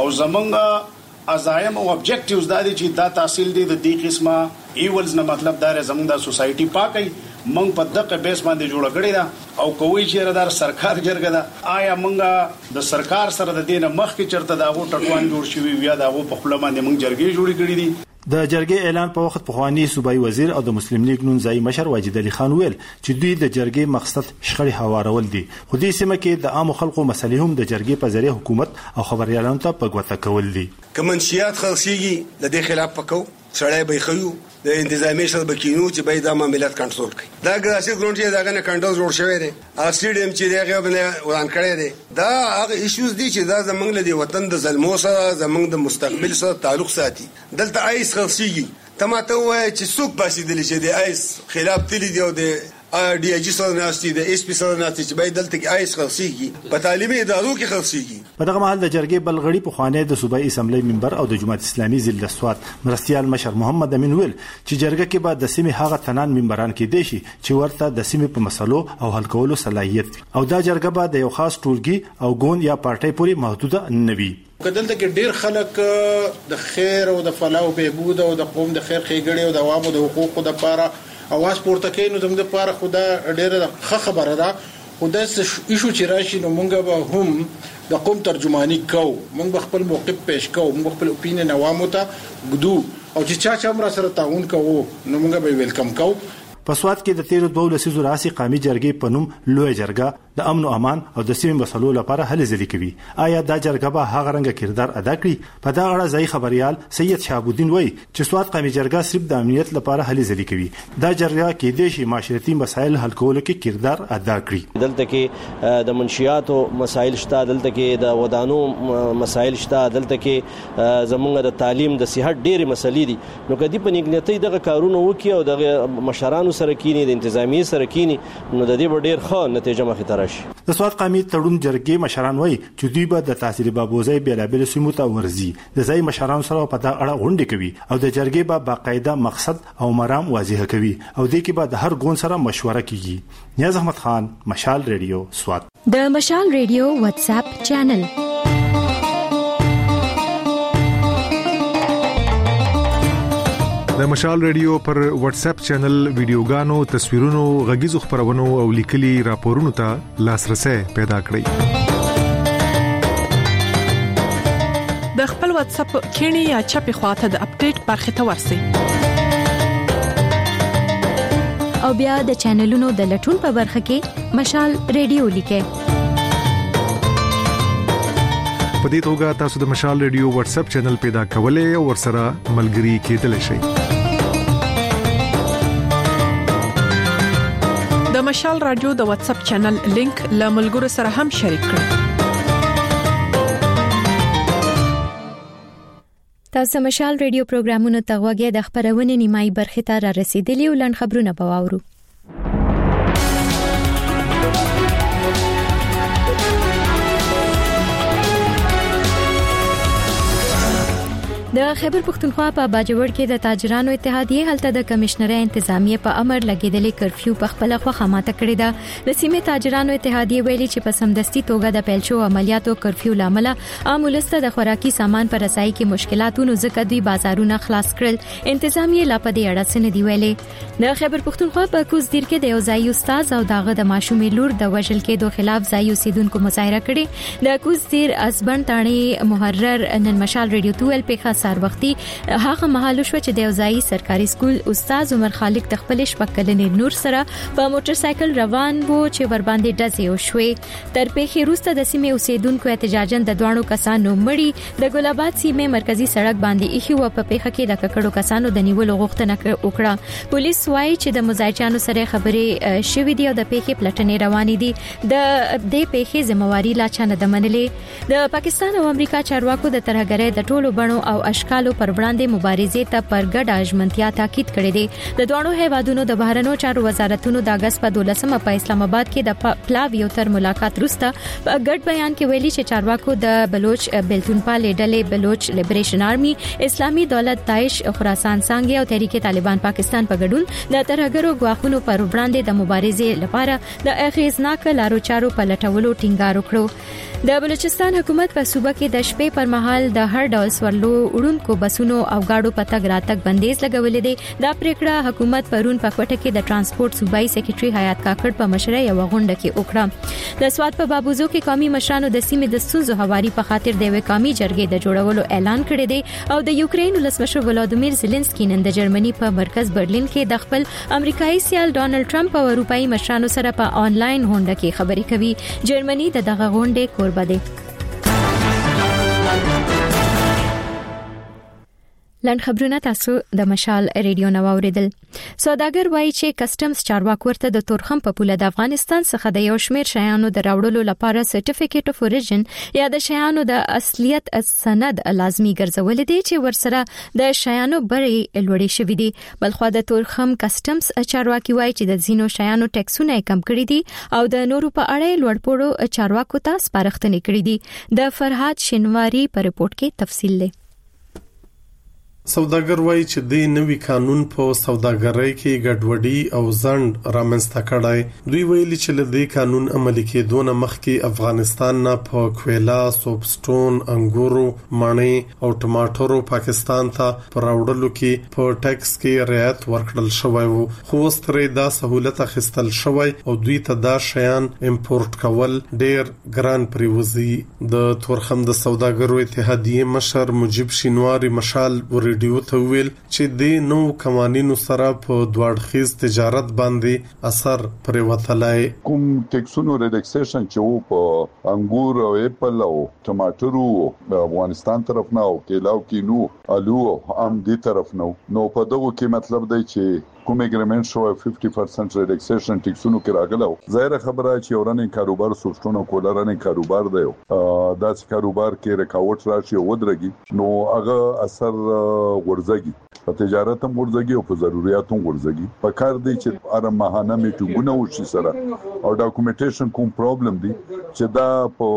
زمونږه ازایم او ابجیکټیوز دا دي چې دا تحصیل دي د دې قسمه ایولز نه مطلب دا زمونږ د سوسايټي پاکي مونږ په دغه بیس باندې جوړ کړی دا او کوی چې ردار سرکار جرګه دا آیا مونږه د سرکار سره د دینه مخ کې چرته دا غو ټټوان جوړ شوی یا دا غو په خپل باندې مونږ جرګې جوړې کړې دي. د جرګې اعلان په وخت پخوانی صوبایي وزیر او د مسلم لیگ نون ځای مشر واجد علي خان ویل چې دوی د جرګې مقصد شخړې هوارول دي. خو دې سیمه کې د عام خلکو مسلې هم د جرګې په ذریعہ حکومت او خبريالانو ته په ګوته کول دي. کمنشيات خلصيږي د دې خلاف پکو سړی به خيو د انتظامی شل بکینو چې به د معاملات کنټرول کوي. دا ګراسي ګرونټ یې داګه نه کنټرول جوړ شوی دی. اسټیډیم چې دغه باندې وران کړی دی دا هغه ایشوز دي چې دا زمنګ له وطن د ظلمو سره زمنګ د مستقبل سره تعلق ساتي. دلته آیس خلصيږي تماته وای چې څوک باسي دي چې د آیس خلاف تللی دی او د ډي اي جي سره ناشتي د اس پي سره ناشتي چې باید دلته کې آیس خلصيږي په تعلیمي ادارو کې خلصيږي. په دغه محل د جرګې بلغړي په خوانې د صوبایي اسمبلی منبر او د جماعت اسلامي ضلع سوات مرستيال مشر محمد امین ویل چې جرګه کې بعد د سیمې هغه تنان منبران کې دي چې ورته د سیمې په مسلو او حل کولو صلاحیت او دا جرګه بعد د یو خاص ټولګي او ګوند یا پارټي پورې محدوده نه وي. کدلته کې ډیر خلک د خیر او د فلاح او بهبود او د قوم د خیر خېګړې او د عوامو د حقوقو د لپاره اواز پورته کوي نو زموږ لپاره خدا ډیره ښه خبره ده. خدا ایشو چې راشي نو موږ به هم د قوم ترجمانی کوو، موږ به خپل موقف پېښ کوو، موږ خپل اپینین عوامو ته ګدو او چې چا مر سره تعاون کوو نو موږ به ویلکم کوو. په سوات کې د 13 لسیزو راسي قومي جرګې په نوم لوی جرګه د امن او امان او د سیمې مسلو لپاره هلې ځلې کوي. آیا دا جرګه به هغه رنګ کردار ادا کړي؟ په دا اړه ځای خبريال سید شهاب الدین وایي چې سوات قومي جرګه صرف د امنیت لپاره هلې ځلې کوي. دا جرګه کې د شي معاشرتي مسایل حل کولو کې کردار ادا کړي. دلته کې د منشیاتو مسایل شته، دلته کې د ودانو مسایل شته، دلته کې زمونږ د تعلیم د صحت ډېرې مسلې دي. نو کدی په نګنیتي دغه کارونه وکي او د مشرانو سره کینی د انتظامی سره کینی نو د دې ډېر ښه نتیجه مخې ته راشي. د سوات قومي تړون جرګې مشران وایي چې دوی به د تحصیل بابوزي بیلابل سیمو ته ورځي. د ځای مشرانو سره په دا اړه غونډې کوي او د جرګې به باقاعده مقصد او مرام واضح کوي او د کې به د هر ګوند سره مشوره کیږي. نیاز احمد خان، مشال ریډیو، سوات. د مشال ریډیو واتس اپ چینل د مشال ریډیو پر واتس اپ چینل ویډیوګانو، تصویرونو، غږیزو خبرونو او لیکلي راپورونو ته لاسرسي پیدا کړئ. د خپل واتس اپ کینی یا چپی خواته د اپډیټ برخه ته ورسئ او بیا د چینلونو د لټون په برخه کې مشال ریډیو لیکئ. په دې توګه تاسو د مشال ریډیو واتس اپ چینل پیدا کولای او ورسره ملګري کېدلی شئ. د مشال رادیو د واتس اپ چینل لینک له ملګرو سره هم شریک کړئ. تاسو مشال رادیو پروګرامونو ته غوږی د خبرونه نیمای برخه ته را رسیدلی ولن خبرونه پواورو. د خیبر پختونخوا په باجوړ کې د تاجرانو اتحادیه هلته د کمشنري انتظامیه په امر لګیدلې کرفیو په خپل خوا ماته کړې ده. د سیمه تاجرانو اتحادیه ویلي چې په سمدستي توګه د پیلشو عملیاتو کرفیو لامل عام ولسته د خوراکي سامان پر رسایي کې مشکلاتونو ځکه دوی بازارونه خلاص کړل. انتظامیه لا په دې اړه څه نه دی ویلي. د خیبر پختونخوا په کوزدیر کې د یو ځای استاد او داغه د ماشومې لور د وژل کېدو خلاف ځای اوسیدونکو مظاهره کړې. د کوزدیر اسبن تانی محرر نن مشال رادیو 12 په سار وختي هغه مهال شو چې د یوځای سرکاري سکول استاد عمر خالق د خپل شپکلنې نور سره په موټر سایکل روان وو چې ور باندې ډزې وشوې. تر پیښې وروسته د سیمې اوسیدونکو احتجاجن د دوانو کسانو مړی د ګلاباد سیمې مرکزی سړک باندې ایښی و. په پیښه کې د ککړو کسانو د نیولو غوښتنه وکړه. پولیس وايي چې د مزایچانو سره خبرې شوې دي او د پیښې پلټنې روانې دي. د دې پیښې ذمہواری لا چانه د منلې. د پاکستان او امریکا چارواکو د ترهګرۍ د ټولو بڼو او اشکالو پر وړاندې مبارزې ته پر ګډه ژمنتیا تاکید کړې دي. د دوانو هیوادونو د بهرنیو چارو وزارتونو د اگست په 12مه په اسلام آباد کې د پلاویو تر ملاقات وروسته په ګډ بیان کې ویلي چې چارواکو د بلوچ بلتونپال ډلې بلوچ لیبریشن آرمي، اسلامي دولت داعش، خراسان څنګه او تحریک طالبان پاکستان په ګډون د ترهګرو غواخونو پر وړاندې د مبارزې لپاره د اغیزناک لارو چارو په لټولو ټینګار وکړو. د بلوچستان حکومت په صوبه کې د شپې پر مهال د هر ډول سورلو وړونکو بسونو او گاډو په تګ راتګ بندیز لګولې دي. دا پریکړه حکومت پرون په کوټه کې د ترانسپورت صوبایي سکرټري حیات کاکړ په مشرۍ یو غونډه کې وکړه. د سواد په بابوزو کې قومي مشرانو د سیمې د ستونزو هواري په خاطر د قومي جرګې د جوړولو اعلان کړی دی او د یوکرين ولسمشر ولادیمیر زيلنسکي نن د جرمني په مرکز برلین کې د خپل امریکایي سیال ډانلډ ټرمپ او اروپאי مشرانو سره په آنلاین غونډه کې خبرې کوي. جرمني د دغه غونډې کوربه دی. لن خبرونه تاسو د مشال ریډیو نو اوریدل. سوداګر وایي چې کسٹمز چارواکو ورته د تورخم په پوله د افغانستان څخه د یو شمېر شیانو د راوړلو لپاره سرټیفیکیټ اف اوریجن یا د شیانو د اصلیت سند لازمی ګرځولې دي چې ورسره د شیانو بری لوړې شوې دي. بلخو د تورخم کسٹمز چارواکي وایي چې د زینو شیانو ټیکسونه کم کړی دي او د نورو په اړه لوړپوړو چارواکو ته سپارښتنې کړې دي. د فرهاد شینواری په رپورت کې تفصیل دی. سوداګر وایي چې د نوي قانون په سوداګرۍ کې ګډوډي او ځند رامنځته کړای. دوی ویلي چې له دې قانون عملي کېدو نه مخکې افغانستان نه په کویلا، سوپسټون، انګورو، مڼې او ټماټرو پاکستان ته پراوړلو کې په ټیکس کې رعایت ورکړل شوی وو. خو سترې دا سہولت اخیستل شوی او دوی ته دا شیان امپورټ کول ډېر ګران پریوزي. د تورخم د سوداګرو اتحادیه مشر مجيب شینواری مشال ریډیو ته ویل چې د نو قوانینو سره په دوړخیز تجارت باندې اثر پرې وتلای. کوم ټیکسونو ریډکسیشن چې وو په انګور او اپل او ټماټرو د افغانستان طرف نه او کېلاو کې نو الو هم دې طرف نو په دغه کې مطلب دی چې کوم اګریمنت شو 50% ریډکسیشن ټیکسونو کې راغلو. ظاهر خبره چې اورانه کاروبار سوچونه کولرانه کاروبار دی دا چې کاروبار کې رکاوټ راشي او درګي نو هغه اثر ورزګي په تجارت هم ورزګي او په ضرورتونو ورزګي. په کار دی چې اره ماهانه میټینګونه وشي سره او ډاکومېنټیشن کوم پرابلم دی چې دا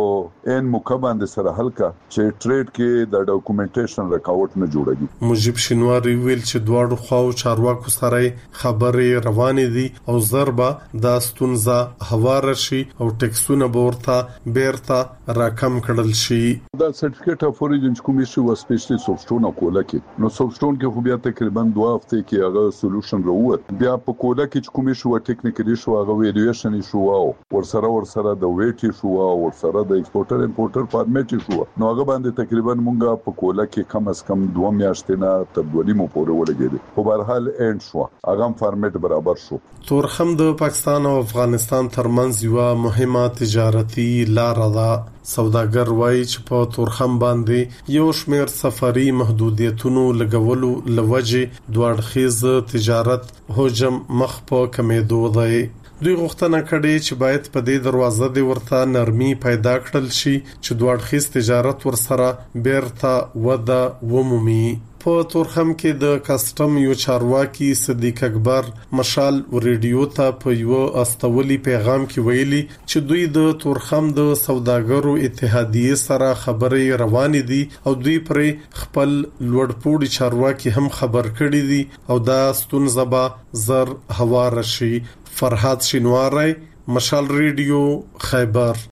په ان مکبند سره حل کا چې ټریډ کې د ډاکومېنټیشن رکاوټ نه جوړږي. مجيب شینواری ویل چې دواړو خواو چارواکو سره خبرې روانې دي او ضربه د ستونزه هوار شي او ټیکسونه ورته بیرته راکم کړل شي. دا سرټیفیکیټ اف اوریجن کمیشن و سپیشلی سوفټون او کولا کې نو سوفټون کې خو بیا تقریبا 2 هفته کې هغه سولوشن راووت. بیا په کولا کې کمیشن و ټیکنیکلی شو هغه ویریشن شو او ورسره د ویټ شو او ورسره د ایکسپورټر امپورټر فارمیټ شو نو هغه باندې تقریبا مونږه په کولا کې کم از کم 2 میاشتې نه تر 2 نیمو پورې ولګېدل. په هر حال اند شو هغه فارمیټ برابر شو. تورخم د پاکستان او افغانستان ترمنځ یو مهمه تجارتي لار ده. سوداګر وایي چې په تورخم باندې یو شمېر سفري محدودیتونو لګولو لوجه دوړخیز تجارت حجم مخ په کمیدو دی. دوی غوښتنه کړې چې باید په دې دروازه د ورته نرمي پیدا کړل شي چې دوه اړخیز تجارت ورسره بیرته وده ومومي. په تورخم کې د کسٹم یو چارواکي صدیق اکبر مشال ریډیو ته په یو استولي پیغام کې ویلي چې دوی د تورخم د سوداګرو اتحادیه سره خبرې روانې دي او دوی پر خپل لوړپوړي چارواکي هم خبر کړي دي او دا ستونزه به زر هوار شي. فرحات شینواری، مشال ریډیو، خیبر.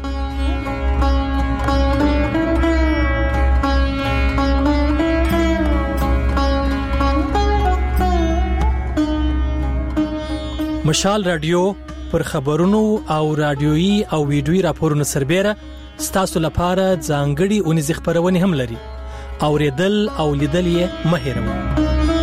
مشال رادیو پر خبرونو او رادیويي او ویډیويي راپورونو سربېره ستاسو لپاره ځانګړي اونیز خبرونه هم لري. اوریدل او لیدل یې مه هېروئ.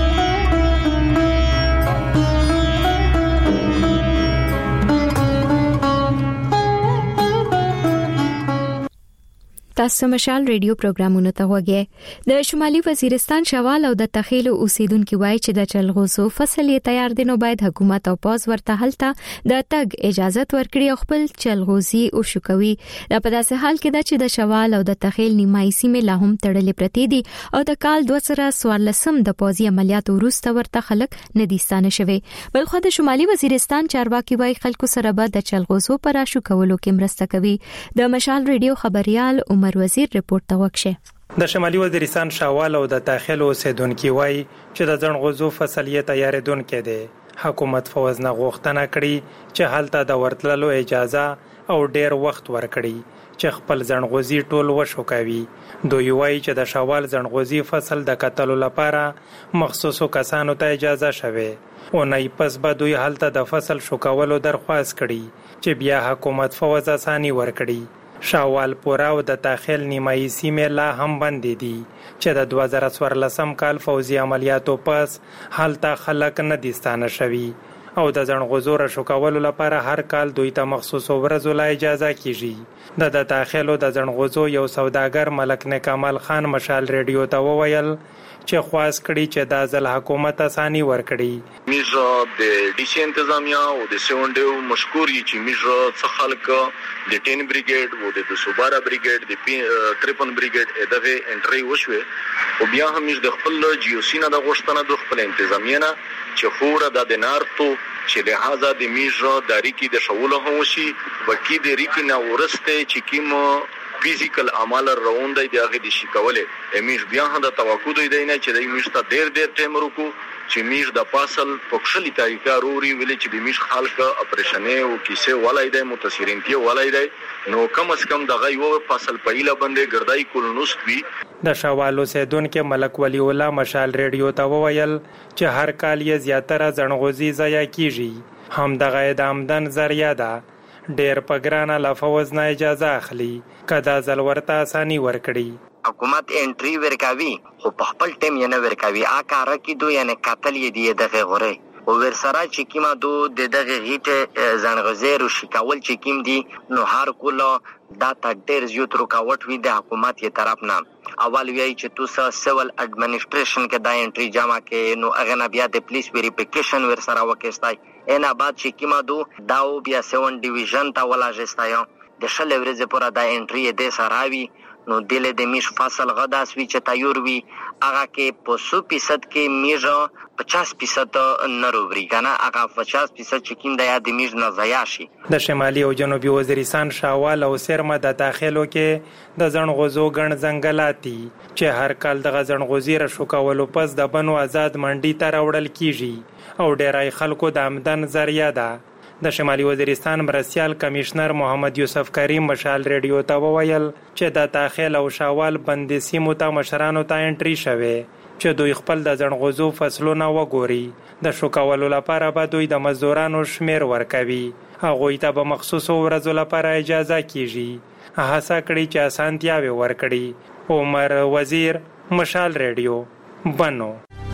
تاسو مشال ریډیو پروګرامونو ته وګورئ. د شمالي وزیرستان شوال او د تخیل اوسیدونکو وایي چې د چلغوزو فصل یې تیار دي، نو باید حکومت او پاز ورته هلته د تګ اجازه ورکړي او خپل چلغوزي او شوکوي. دا په داسې حال کې ده چې د شوال او د تخیل نیمایي سیمې لا هم تړلې پرتې دي او د کال 2014 د پازي عملیاتو وروسته ورته خلک نديستانه شوي. بلخو د شمالي وزیرستان چارواکي وایي خلکو سره به د چلغوزو پر شوکولو کې مرسته کوي. د مشال ریډیو خبريال وزیر رپورت توقشه. د شمالي وزیرستان شوال او د داخل اوسیدونکو وایي چې د ځنغوزو فصل یې تیارېدونکو دی. حکومت فوز نه غوښتنه کړې چې هلته د ورتللو اجازه او ډیر وخت ورکړي چې خپل ځنغوزي ټول وشوکوي. دوی وایي چې د شوال ځنغوزي فصل د کتلو لپاره مخصوصو کسانو ته اجازه شوه او نه پس به دوی هلته د فصل شوکولو درخواست کړي چې بیا حکومت فوز اساني ورکړي. شوال پورا او د داخل نیمایي سیمې لا هم بندې دي چې د 2014 کال فوزي عملیاتو پس هلته خلک نديستانه شوي او د ځنغوزو شوکولو لپاره هر کال دوی ته مخصوص ورځو لا اجازه کیږي. د داخلو د ځنغوزو یو سوداګر ملک نکمال خان مشال ریډیو ته وویل چې خواست کړي چې د ځل حکومت اساني ورکړي. میجه د ډي سي انتظامیه او د سیونډو مشکور چې میجه څخه خلک د 10 بریګیډ او د 212 بریګیډ د 53 بریګیډ دغه انټری وشوه او بیا هم د خپل جیوسینه د غوښتنه د خپل انتظامیه نه چې خوره د دینارتو چې لہذا د میجه داری کې د شوله هم شي وکي د ریکی نه ورسته چې کیم فزیکل اعمال روان دی دغه د شیکوله امیش بیا هم د توقع دی نه چې د میشته ډیر ټیم ورکو چې میش د پاسل پخښلی طریقه روري ویل چې د میش خلک اپریشنې او کیسه ولای دی متاثرینتی ولای دی نو کم از کم دغه یو فصل پهیله باندې ګرځای کولنوس وی. د شوالو سیدونکو ملک ولی الله مشال ریډیو ته وویل چې هر کال یې زیاتره ځنغوزي ضایع کیږي. هم دغه د آمدن ذریعہ ده. ډیر پګرانه لفوز نه اجازه اخلي کدا ځل ورته اساني ورکړي. حکومت انټری ورکاوي خو په خپل ټیم یې نه ورکاوي. کار کې دوی نه قتل یې دی دغه غره او ورسره چې کیما دو دغه هیټ ځنغوزي رو شکول چې کیم دي نو هر کوله دا ډیر زیات رکاوټ وي د حکومت یې طرف نه. اول وی چې توسه سیول اډمنسټریشن کې دا انټری جمع کې نو اغه بیا د پولیس ویریفیکیشن ورسره وکړای اینا بعد چې کیما دو داو بیا 7 ډیویژن ته ولاجستایو د شل ورځې پورا دا انټری د سراوي نو دله د میش فصل غداس وی چې تیار وی هغه کې په 100% کې میجه 50% نرووري کنه هغه 50% چې کیند یا د میج نه ضایع شي. د شمالي او جنوبي وزیرستان شوال او سرمه د داخلو کې د ځنغوزو ګڼ ځنګلاتي چې هر کال د ځنغوزي را شوکولو پس د بنو آزاد منډي ته راوړل کیږي او ډیرای خلکو د آمدن ذریعہ ده. د شمالي وزیرستان مرستيال کمشنر محمد یوسف کریم مشال ریډیو ته وویل چې د داخل او شوال بندې سیمو ته مشرانو ته انټری شوه چې دوی خپل د ځنغوزو فصلونه وګوري. د شوکولو لپاره به دوی د مزدورانو شمیر ورکوي. هغه ته به مخصوصو ورځو لپاره اجازه کیږي. هڅه کړي چې اسانتیاوي ورکړي. عمر وزیر، مشال ریډیو، بنو.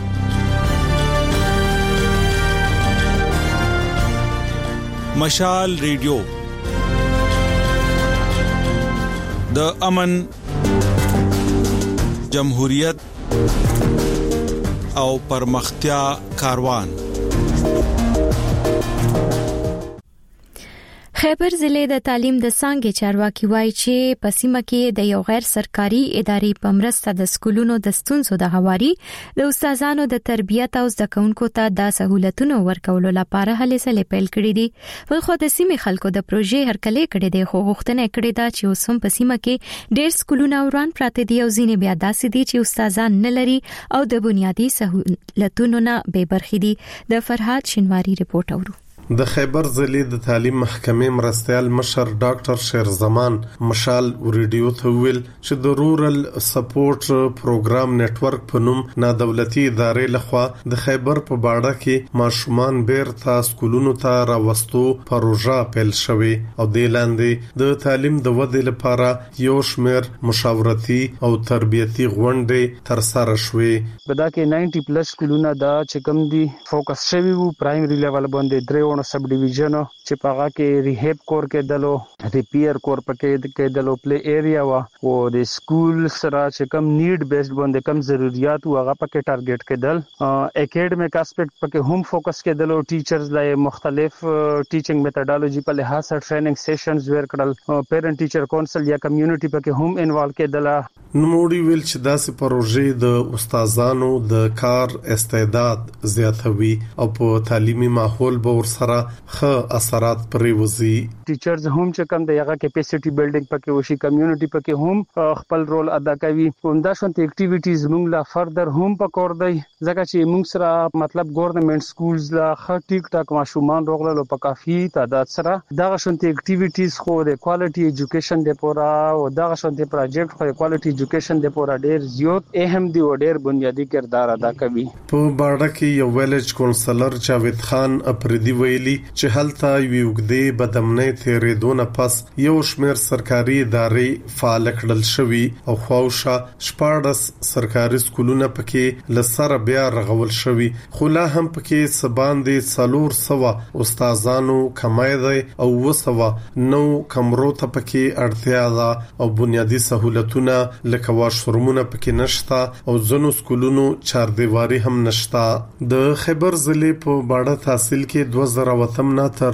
مشال ریډیو د امن، جمهوریت او پرمختیا کاروان. خیبر ضلع د تعلیم د څنګه چارواکي وایي چې په سیمه کې د یو غیر سرکاري ادارې په مرسته د سکولونو د ستونزو د هواري د استادانو د تربیت او زده کوونکو ته د سہولتونو ورکولو لپاره هلې ځلې پیل کړې دي. په خو د سیمې خلکو د پروژې هرکلې کړې دي خو غوښتنه کړې ده چې اوس هم په سیمه کې ډېر سکولونه وران پراته دي او ځینې بیا داسې دي چې استادان نه لري او د بنیادی سہولتونو نه بے برخې دي. د فرهاد شینواری رپورټ اورو. د خیبر ضلع د تعلیم محکمې مرستيال مشر ډاکټر شیرزمان مشال ریډیو ته ویل چې د رورل سپورټ پروګرام نتورک په نوم نادولتي ادارې لخوا د خیبر په باړه کې ماشومان بیرته سکولونو ته راوستو پروژه پیل شوې او د لاندې د تعلیم د ودې لپاره یو شمېر مشاورتي او تربیتي غونډې تر سره شوې. په دا کې 90 پلس سکولونه دا چې کوم دي فوکس شوی وو پرایمري لیول باندې درې سب ډیویژن چې پاغه کې ریهب کور کې دلو ریپیر کور پکې دلو پلی ایریا وا او د سکول سره چې کم نیډ بیسډ باندې کم ضرورت او هغه پکې ټارګټ کېدل. اکیډمیک اسپیکټ پکې هم فوکس کېدل او ټیچرز لای مختلف ټیچینګ میتھډالوجي په لحاظ سره ټریننګ سیشنز ورکړل. پیرنټ ټیچر کونسل یا کمیونټي پکې هم انوالو کېدل. نوموړي ویل چې داسې پروژې د استادانو د کار استعداد زیاتوي او په تعلیمي ماحول به ورسره ښه اثرات پرېوځي. ټیچرز هم چې کوم دغه کیپاسټي بیلډینګ پکې وشي کمیونټي پکې هم خپل رول ادا کوي. همدا شانتي اکټیویټیز موږ لا فردر هم پکور دی ځکه چې موږ سره مطلب ګورنمنت سکولز لا ښه ټیک ټاک ماشومان روغلو په کافي تعداد سره دغه شانتي اکټیویټیز خو د کوالټي ایجوکیشن د پورا او دغه شانتي پروجیکټ خو کوالټي ایجوکیشن د پورا ډیر زیات اهم دی او ډیر بنیادی کردار ادا کوي. په باړه کې یو ویلج کونسلر جاوید خان اپریدي ویلي چې هلته ویوګدې بدمنۍ تیرېدونه پس یو شمېر سرکاري ادارې فعال کړل شوي او خواوشا 14 سرکاري سکولونه پکې لسره بیا رغول شوي خو لا هم پکې سباندې 400 استادانو کمای دی او 200 نو کمرو ته پکې اړتیا ده او بنیادی سہولتونه لکه واشرومونه پکې نشتا او ځینو سکولونو چاردیواري هم نشتا. د خیبر ضلع په باړه تحصیل کې 2008 نه تر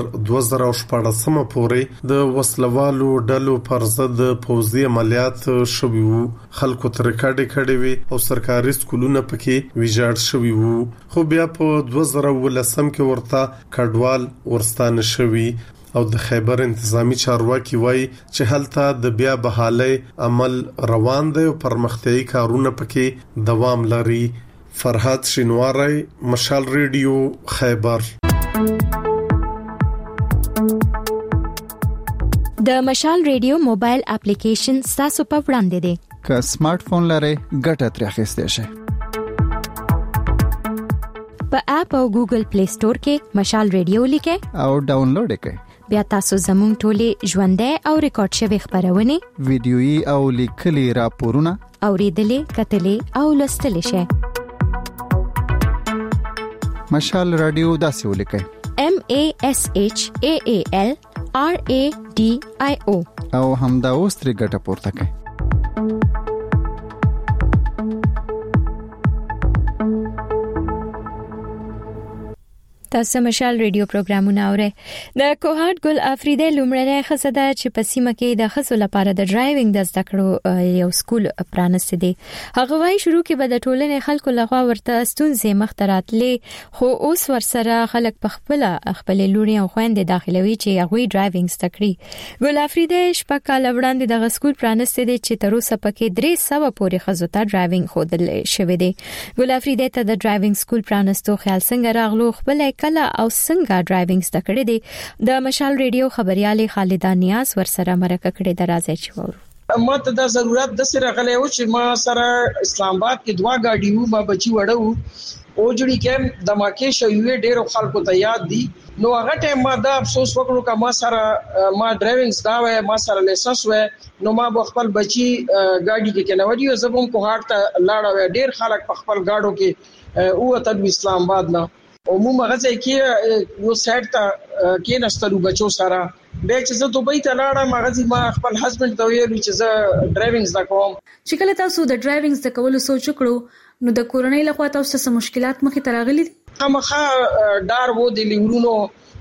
2014 پورې د وسلوالو ډلو پر ضد پوځي عملیات شوي وو. خلکو تر کډې وي او سرکاري سکولونه پکې ویجاړ شوي وو خو بیا په 2019 کې ورته کډوال ورستانه شوي او د خیبر انتظامی چارواکي وایي چې هلته د بیا بحالي عمل روان دی او پرمختیايي کارونه پکې دوام لري. فرهاد شینواری مشال ریډیو خیبر. د مشال ریډیو موبایل اپلیکیشن تاسو په وړاندې دی. که سمارټ فون لرئ ګټه ترې اخیستئ شئ. په اپ او ګوګل پلی سٹور کې مشال ریډیو لیکئ او ډاونلوډ کړئ. بیا تاسو زموږ ټولې ژوندۍ او ریکارډ شوی خبرونه ویډیويي او لیکلي راپورونه اوریدلې کتلې او لوستلې شئ. مشال رادیو داسې ولیکئ MASHAALRADIO او همدا اوس ترې ګټه پورته کړئ. تاسو مشال ریډیو پروګرامونه اورئ. د کوهات ګل افریده لومړنۍ خصده چې په سیمه کې د خصو لپاره د ډرایوینګ د زده کړو یو سکول پرانست دي. هغه وايي شروع کې به د ټولنې خلکو لخوا ورته ستونزې مختراتلې خو اوس ورسره خلک په خپل لوري او خويندې داخلوي چې هغه ډرایوینګ زده کړي. ګل افریده شپه کال وړاندې د سکول پرانست دي چې تر اوسه پکې 300 پورې خزو ته ډرایوینګ خودل شوی دي. ګل افریده ته د ډرایوینګ سکول پرانستو خیال څنګه راغلو خپل کله او څنګه ډرایوینګ زده کړی دی د مشال ریډیو خبريالي خالدا نیاز ورسره مرکه کړې درازه چوره. ما ته دا ضرورت د سره غلې و چې ما سره اسلام آباد کې 2 گاډي وو ما بچي وړو او جوړی کې دماکې شوې ډېر خلکو ته یاد دي. نو هغه ټیم ما دا افسوس وکړو چې ما سره ما ډرایوینګ زده وای ما سره لایسنس وای نو ما خپل بچي گاډي کې نه وډیو زبم کوهات ته لاړ و ډېر خلک په خپل گاډو کې او ته اسلام آباد نه عموما غځي کې یو سایت ته کې نستلو بچو سره به چې زه دوبۍ ته لاړم غځي ما خپل هسبند ته ویل چې زه ډرایوینګ زده کوم. چې کله تاسو د ډرایوینګ زده کولو سوچ وکړو نو د کورنۍ لخوا تاسو څه مشکلات مخې ته راغلي؟ هغه ډار وو د لیورونو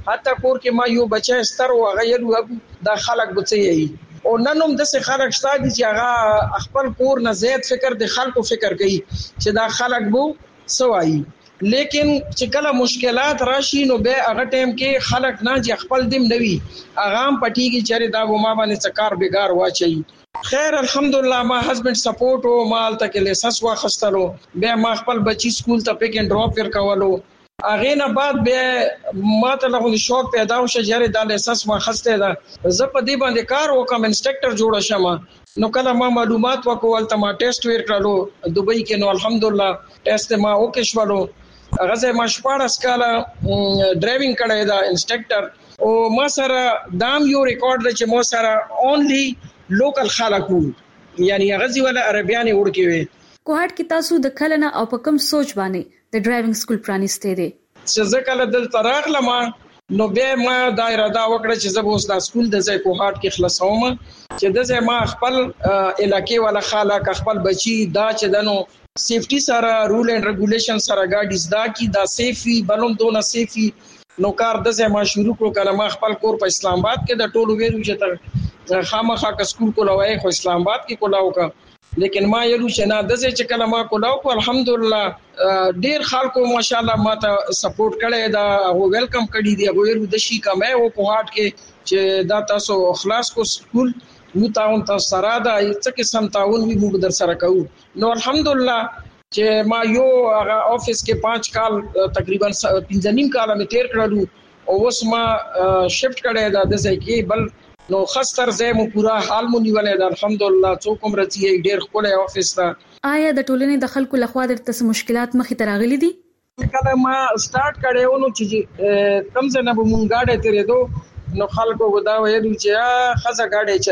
حتی کور کې ما یو بچی ستر او غیر د خلک بچي او ننوم د څه خلک شته چې هغه خپل کور نه زیات فکر د خلکو فکر کوي چې دا خلک بو سوای لیکن چې کله مشکلات راشي نو به هغه ټیم کې خلک نه چې خپل دیم نوي اغام پټیږي چې دا و ما باندې څکار بیګار واچي خیر الحمدلله ما هسبند سپورټ او مال تک لیسنس واخستلو به ما خپل بچی سکول ته پک اینڈ ډراپ ور کولو اغه نه بعد به ما ته له شوق پیدا وشه چې دا لیسنس واخسته دا زه په دې باندې کار وکم انسټرکټر جوړ شم نو کله ما معلومات وکول ته ما ټیسټ ور کړلو دوبۍ کې نو الحمدلله ټیسټ ما وکړ شولو غزه ما شپارس کاله ډرایوینګ کړی دا انسټرکټر او ما سره دام یو ریکارډ چې مو سره اونلی لوکل خلکو یعنی غزي ولا عربياني ورکی وي کوهټ کې تاسو د کلنه او په کوم سوچ باندې د ډرایوینګ سکول پرانیسته دي چې ځکه د طراق لما نو به ما دایره دا وکړه چې زه اوس د سکول د ځای کوهټ کې خلاصوم چې د ځای ما خپل علاقې ولا خلک خپل بچي دا چې دنو سیفټي سره رول اینڈ ریګولیشن سره ګاډیز دا کی دا سیفي بلوم دونه سیفي نو کار د ځای ما شروع کړ کله ما خپل کور په اسلام آباد کې د ټولو ویرو چې تر خامخا کا سکول کولای خو اسلام آباد کې کولاو کا لیکن ما یلو چې نه د چې کله ما کولاو کو الحمدلله ډیر خلکو ماشاءالله ما ته سپورټ کړي دا او ویلکم کړي دی او ورو د شي کا مې او کوهات کې چې دا تاسو اخلاص کو سکول نو تاون تاسو سره دا څه قسم تاون وی موږ در سره کوو نو الحمدلله چې ما یو هغه افیس کې 5 کال تقریبا 5.5 کال مې تیر کړلو او اوس ما شفت کړي دا د ځای کې بل نو خستر زمو پورا حال مونږ ولې د الحمدلله څوک هم رچی ډیر خپل افیس ته آیا د ټولنې د خلکو لخوا درته مشکلات مخې ته راغلي دي کله ما سٹارټ کړو نو چې کم څه نه مونږ گاډه تیرې دو نو خلکو دا وایي چې خزه گاډه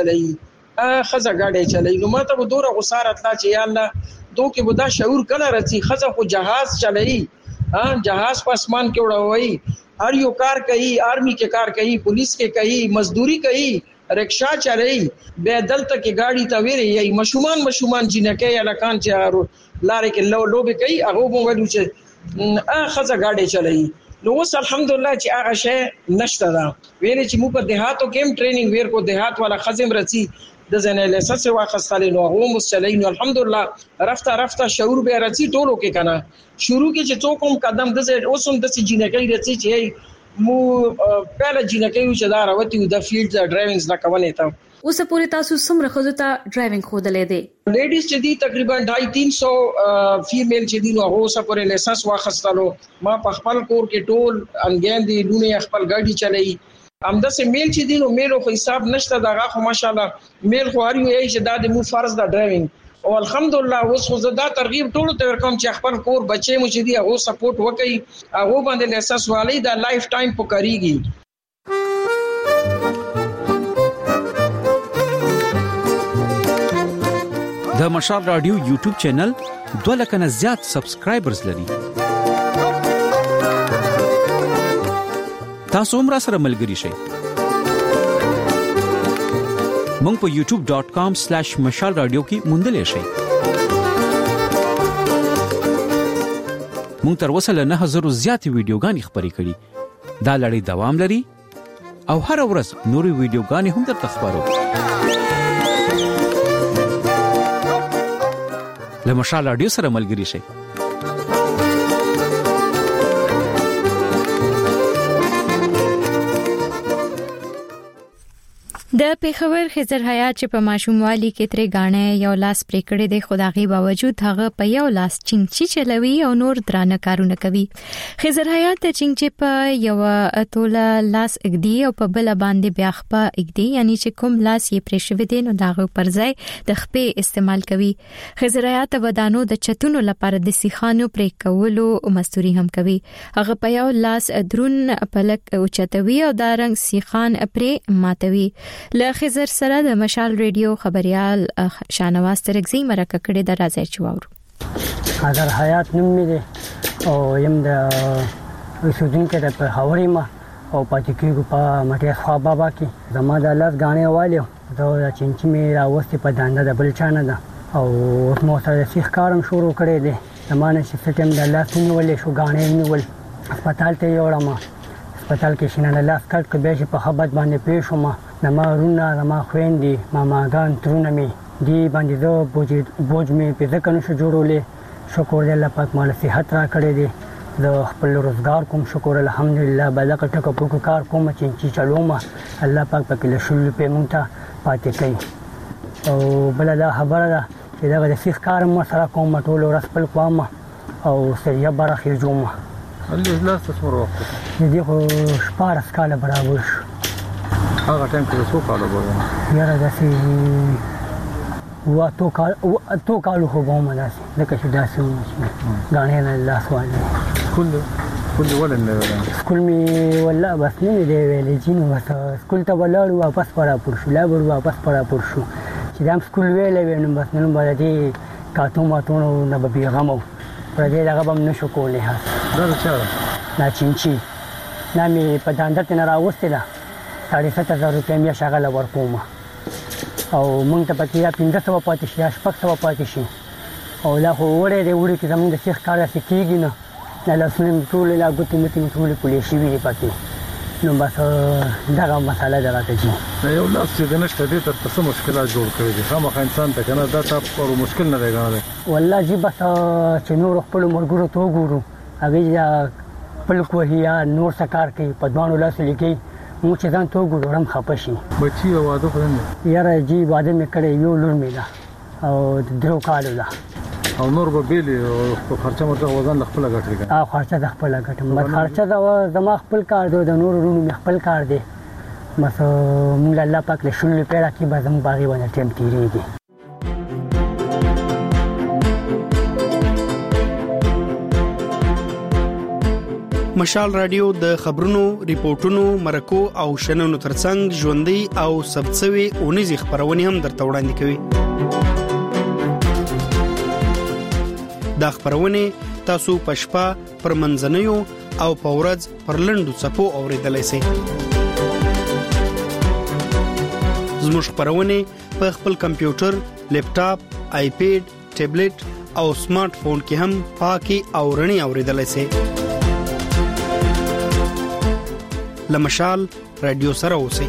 چلای نو ماته به دوره غسارت لا چې یا الله دوه کې بدا شعور کله رچی خزه خو جهاز چلای جهاز په اسمان کې وړوي हर यो कार कही आर्मी के कार कही पुलिस के कही मजदूरी कही रिक्शा चलाई बेदल तक की गाड़ी तवेरे यही मशुमान जिनके या लकान चारो लारे के लो به कही هغه مو ودو چې خزه गाड़ी چلای نو وس الحمدلله چې هغه شی نشته دا ویل چې مو په دیهاتو کې ټریننګ ویر کو دیهات والا خزم رسی د زنه لیسنس واخستل نو هغه مسلین الحمدلله رفته شعور به رسی ټولو کې کنه شروع کې چې څوک هم قدم د اوسم د جنګي رسی چې مو پهله جنګي چې دا راوتی د فیلډ د ډرایوینګ دا کوي ته اوس پوری تاسو سمره خزو ته ډرایوینګ خودلې دي لیډیز چې دي تقریبا 250-300 فیمیل چې دي نو هغه سپورې لیسنس واخستلو ما په خپل کور کې ټول انګین دي دونه خپل ګاډي چلای امده سه میل چې دي نو میل خو حساب نشته دغه خو ماشاءالله میل خو هر یو یې چې دا د مو فرض د ډرایوینګ او الحمدلله اوس خو زدا ترغیب ټول ته ورکوم چې خپل کور بچي مو چې دي هغه سپورټ وکړي هغه باندې لیسنس والی دا لایف ټایم پکاريږي د مشال رادیو یوټیوب چینل 2 لک نه زیات سبسکرایبرز لري تاسو هم را سره ملګری شئ مونږ په youtube.com/mashalradio کې موندلې شئ مونږ تر اوسه له 9000 زیات ویډیوګانې خبرې کړې دا لړۍ دوام لري او هر ورځ نوري ویډیوګانې هم درته خبرو له مشال رادیو سره ملګری شئ د پیښور خضر حیات چې په ماشوموالي کې ترې غاڼه یو لاس پریکړې د خدایي باوجود هغه په یو لاس چنګچي چلوي او نور درانه کارونه کوي خضر حیات د چنګچي په یو اتوله لاس اګدي او په بل باندې بیا خپه اګدي یعنی چې کوم لاس یې پرېښوي دي نو داغه پر ځای د خپې استعمال کوي خضر حیات ودانو د چتونو لپاره د سیخانو پرې کولو مستوري هم کوي هغه په یو لاس درون پلک او چتوي او دا رنګ سیخان پرې ماتوي له خضر سره د مشال ریډیو خبريال شانواز ترګزي مرکه کړې د راځي چواورو خضر حیات نوم مې دي او يم د وسودین کې د هوري ما او پاتې کېږي په مټه خوا بابا کې زما د لاس غاڼه والو دا چې مې راوستي په دانده د بل چانه ده او مو سره سیخ کارم شروع کړی دي زمانه چې فتم د لاس نیولې شو غاڼه نیول هسپتال ته یوړم هسپتال کې شینه لاس کټ کې به په خبرت باندې پېښوم نه ما رونه ما خويندې ماماګان ترونه می دی باندې زه بوج می په ځکه نشو جوړولې شکر دې الله پاک مال صحت را کړې دي د خپل روزګار کوم شکر الحمدلله بلکه ټکو پکو کار کوم چې چلوم الله پاک پکې له شل په مونږ ته پاتې کوي او بل دا خبره ده چې دا د فیخ کار مو سره کوم ټول ورځ خپل کوم او سریه برخه جوړم الله لاس څومره وخت دې خو شپاره سکاله برابر شو هغه ټایم کې څو کال وګورم یاره داسې تو کالو خو به مو داسې لکه چې داسې غاڼې نه الله سوالي سکول ولې نه ویل سکول می والله بس نه دی ویلې چې نو بس سکول ته ولاړ واپس پرا پر شو لا ور واپس پرا پر شو چې دام سکول ویلې نو بس نن باندې کاتو ماتو نه به غمو پر دې هغه هم نشو کولای ها دا څه نا چینچی نا می په داندت نه راوستل 7,500 روپیا می شغله ورکوم او مونږ ته پکې 1500 پاتې شي 600 پاتې شي او لا خو وړې دې وړې چې زموږ د شیخ کار سکیږي نه لا سلم ټول لا ګوتې متي ټول پولیس شي وي پاتې نو بس دا مساله دراته دي یو لاس چې د نشته دې تر څه مشکلات جوړ کړی دي خامخا انسان ته کنه دا تاسو پر مشکل نه راغلی والله جی بس چې نور خپل مرګورو تو ګورو هغه خپل کوهیا نور سکار کوي په دوانو لاس لیکي مو چې ځان تو ګورم خپشي بچي واده کړم یاره جی واده مې کړی یو لور مې ده او درو کال ده او نور به بیل او خرچه مرته وزن خپل غټري کنه خرچه د خپل غټم خرچه د زما خپل کار دی د نور ورونو خپل کار دی مس موږ الله پاک له شل پیړه کې به زم باغی باندې ټیم تیریږي مشال رادیو د خبرونو ریپورتونو مرکو او شننو ترڅنګ ژوندۍ او سبڅوي اونیزي خبرونه هم درته وړاندې کوي دا خبرونه تاسو پښپا پر منځنیو او پورز پر لندو صفو اوریدلای شئ زموږ خبرونه په خپل کمپیوټر لیپټاپ آیپیډ ټابلیټ او سمارټ فون کې هم پاکي او رڼي اوریدلای شئ لمشال رادیو سره اوسئ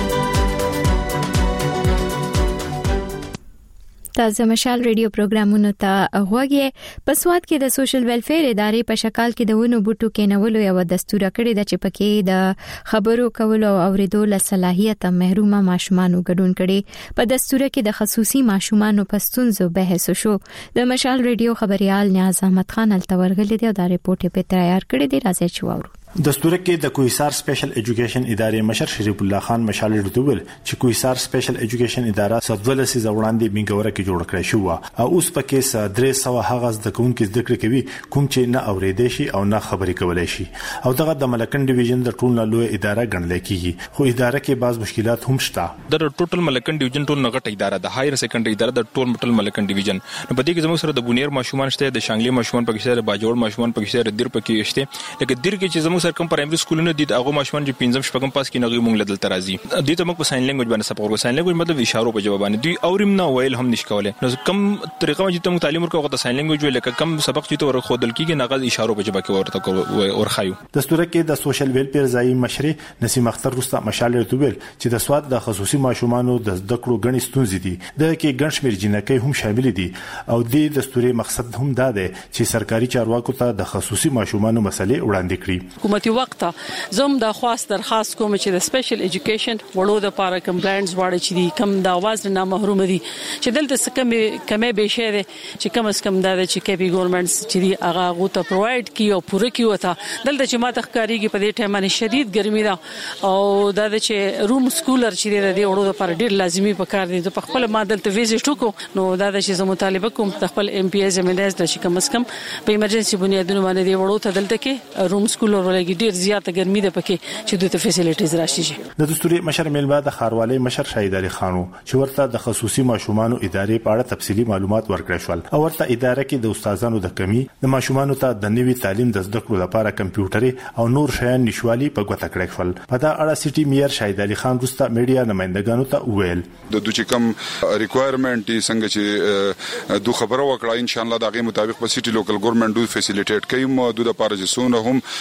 تازه مشال رادیو پروګرامونو ته غوږی په سواد کې د سوشل ویلفیر ادارې په شکل کې د ونو بوټو کې نولو یو دستور کړی د چپکې د خبرو کولو او اوریدو له صلاحیت محرومه ماشومانو ګډون کړي په دستور کې د خصوصي ماشومانو پستونزو بحث شو د مشال رادیو خبريال نیاز احمد خان التورغل دی او دا رپورټ په تیار کړی دی راځي چوارو دستور کې د کوهسار سپیشل ایجوکیشن ادارې مشر شریف الله خان مشال رتوبل چې کوهسار سپیشل ایجوکیشن اداره سدولسي زوړاندې منګوره کې جوړ کړی شو او اوس پکې 300 هغه د کوونکو ذکر کوي کوم چې نه اوریدي شي او نه خبري کولای شي او دغه د ملکن ډیویژن د ټول لوی اداره ګڼل کیږي خو اداره کې بعض مشکلات هم شته د ټوټل ملکن ډیویژن ټول نغټ اداره د هایر سیکنډري اداره د ټول ملکن ډیویژن نو په دې کې زموږ سره د بونیر ماشومان شته د شانګلي ماشومان پکې شته د باجوړ ماشومان پکې شته د دیر پکې شته لکه دیر کې چې زموږ سره کوم پرایمري سکول نه دي هغه ماشومان چې 15 شپږم پاس کې نغې مونږ لدل ترازی دي ته موږ په ساين لینګویج باندې سپورټ کوو ساين لینګویج مطلب اشارو په جواب باندې دوی اورم نه ویل هم نشکوله نو کم طریقه چې ته تعلیم ورکوه د ساين لینګویج ویل کم سبق چې ته ورخودل کیږي نغز اشارو په جواب کې ورته ورخایو دستور کې د سوشل ویلفیر ځای مشري نسیم اختر رستا مشال رتوبل چې د سواد د خصوصي ماشومانو د زده کړو غني ستونزې دي د کې ګڼ شمېر جنکې هم شامل دي او د دستوري مقصد هم دا دی چې سرکاري چارواکو ته د خصوصي ماشومانو مسلې وړاندې کړي حکومتي وخت زم د خاص درخواست کوم چې د سپیشل ایجوکیشن وړو د پاره کمپلاینټس واړه چې دي کم د आवाज نه محروم دي چې دلته کمې به شه دي چې کم اس کم د چې کې بي ګورنمنټس چې دی هغه غوته پرووايډ کیو پوره کیو تا دلته چې ماته ښکاریږي په دې ټیم باندې شدید ګرمي ده او د چې روم سکولر چې دی د وړو د پاره ډیر لازمي پکار دي په خپل ما دلته ویزټ وکړو نو دا چې زمو مطالبه کوم خپل ام پی ایز ام ایل ایس د چې کم اس کم په ایمرجنسي بنیادونو باندې دی وړو ته دلته کې روم سکولر ولګي ډیر زیاته ګرمي ده پکې چې دوی ته فیسیلیټیز راشي د دستوري مشر ملبا د خاروالۍ مشر شهید علي خانو چې ورته د خصوصي ماشومانو ادارې په اړه تفصيلي معلومات ورکړل شول او ورته اداره کې د استادانو د کمی د ماشومانو ته د نوي تعلیم د زده کړو لپاره کمپیوټري او نور شیان نشوالي په ګوته کړل شول په دا اړه سيټي میئر شهید علي خان رستا میډیا نمائندګانو ته وویل د دوی کم ریکوایرمنټ څنګه چې دوه خبره وکړه ان شاء الله دغه مطابق په سيټي لوکل ګورنمنت دوی فیسیلیټیټ کوي مو د لپاره چې سونه هم ضروري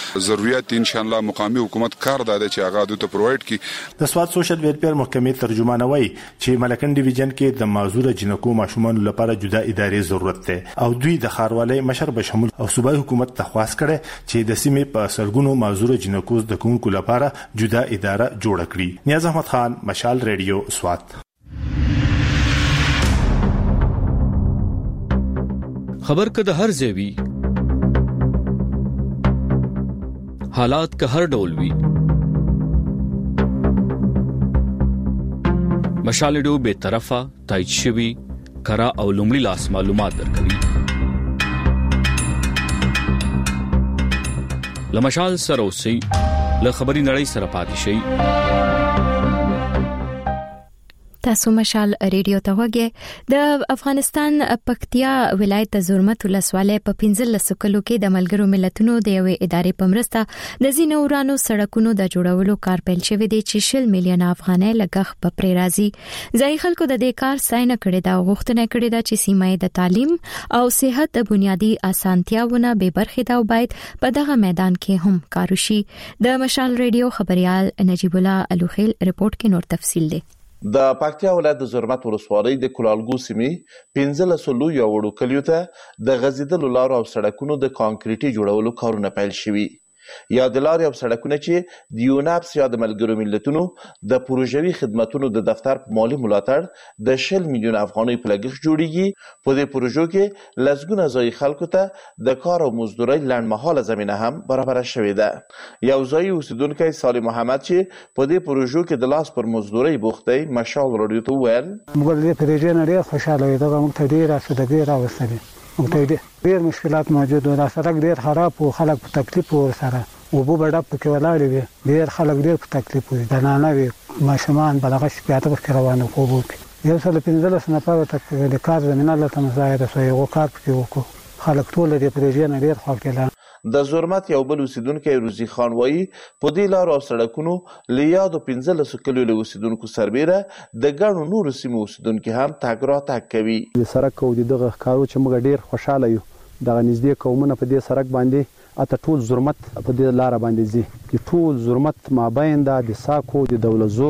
ضرورت ان شاء الله مقامی حکومت کار دا چې هغه د پرووایډ کی. د سواد سوشل ویلفیر محکمې ترجمانه وایي چې ملکن ډیویژن کې د معذور جنکو ماشومان لپاره جدا ادارې ضرورت ده او دوی د خاروالۍ مشر بشمول او صوبایي حکومت تخواست کړي چې د سیمې په سرګونو معذور جنکو د کوونکو لپاره جدا اداره جوړ کړي. نیاز احمد خان، مشال ریډیو، سوات. خبر که د هر ځای وي، حالات که هر ډول وي، مشال ریډیو به طرفه تایید شوی کرا او لومړی لاس معلومات درکوي. لمشال سره اوسئ، له خبري نړۍ سره پاتې شئ. تاسو مشال ریډیو ته وګورئ. د افغانستان پکتیا ولایت زرمت ولسوالۍ په 15 کلو کې د ملګرو ملتونو د یوې ادارې په مرسته د زینو ورانو سړکونو د جوړولو کار پیل شوی دی چې 10 میلیون افغانۍ لګښ په پرې راځي. ځای خلکو د دې کار ستاینه کړې ده او غوښتنه کړې ده چې سیمه د تعلیم او صحت د بنیادی اسانتیاونه به برخه ده او باید په دغه میدان کې هم کار وشي. د مشال ریډیو خبريال نجیب الله الوخیل رپورت کې نور تفصیل دی. د پکتیا ولایت د زرمت ولسوالۍ د کلالګو سیمې 15 لوی او وړو کلیو ته د غزیدلو لارو او سړکونو د کانکریټي جوړولو کارونه پیل شوي. یا د لارې او سړکونه چې د یوناپس یا د ملګرو ملتونو د پروژوي خدماتونو د دفتر په مالی ملاتړ د 10 میلیون افغانۍ په لګښت جوړیږي. په دې پروژو کې لسګونه ځای خلکو ته د کار او مزدورۍ لنډمهاله زمینه هم برابر شوې ده. یو ځای اوسیدونکی صالح محمد چې په دې پروژو کې د لاس پر مزدورۍ بوخت دی مشال رادیو ته وویل موږ د پروژې نه ډېر خوشاله یو. دا موږ ته ډېر اسودګي راوستلې. ډېر مشکلات موجود و. دا سړک ډېر خراب او خلک په تکلیف ورسره وبو بډا پکې ولاړې وي. ډېر خلک ډېر په تکلیف وي. د نانه وي ماشومان بلغه شپياته په روانو کوو. یو سل 15 نفر ته د کار زمينه لته مزايده سوی او کار پکې وکړو. خلک ټول د پروژې نه ډېر خوښ کړل. د زرمت یو بل اوسیدونکو روزي خان وایي په دې لارو او سړکونو لیادو 15 کلو له اوسیدونکو سربېره د ګڼو نورو سیمو اوسیدونکو هم تګ راتګ کوي. د سړک او دغه کارو چې موږ ډېر خوشاله یو. د نږدې قومونه په دې سړک باندې اته ټول زرمت په دې لار باندې زی چې ټول زرمت مابین د ساکو د دولزو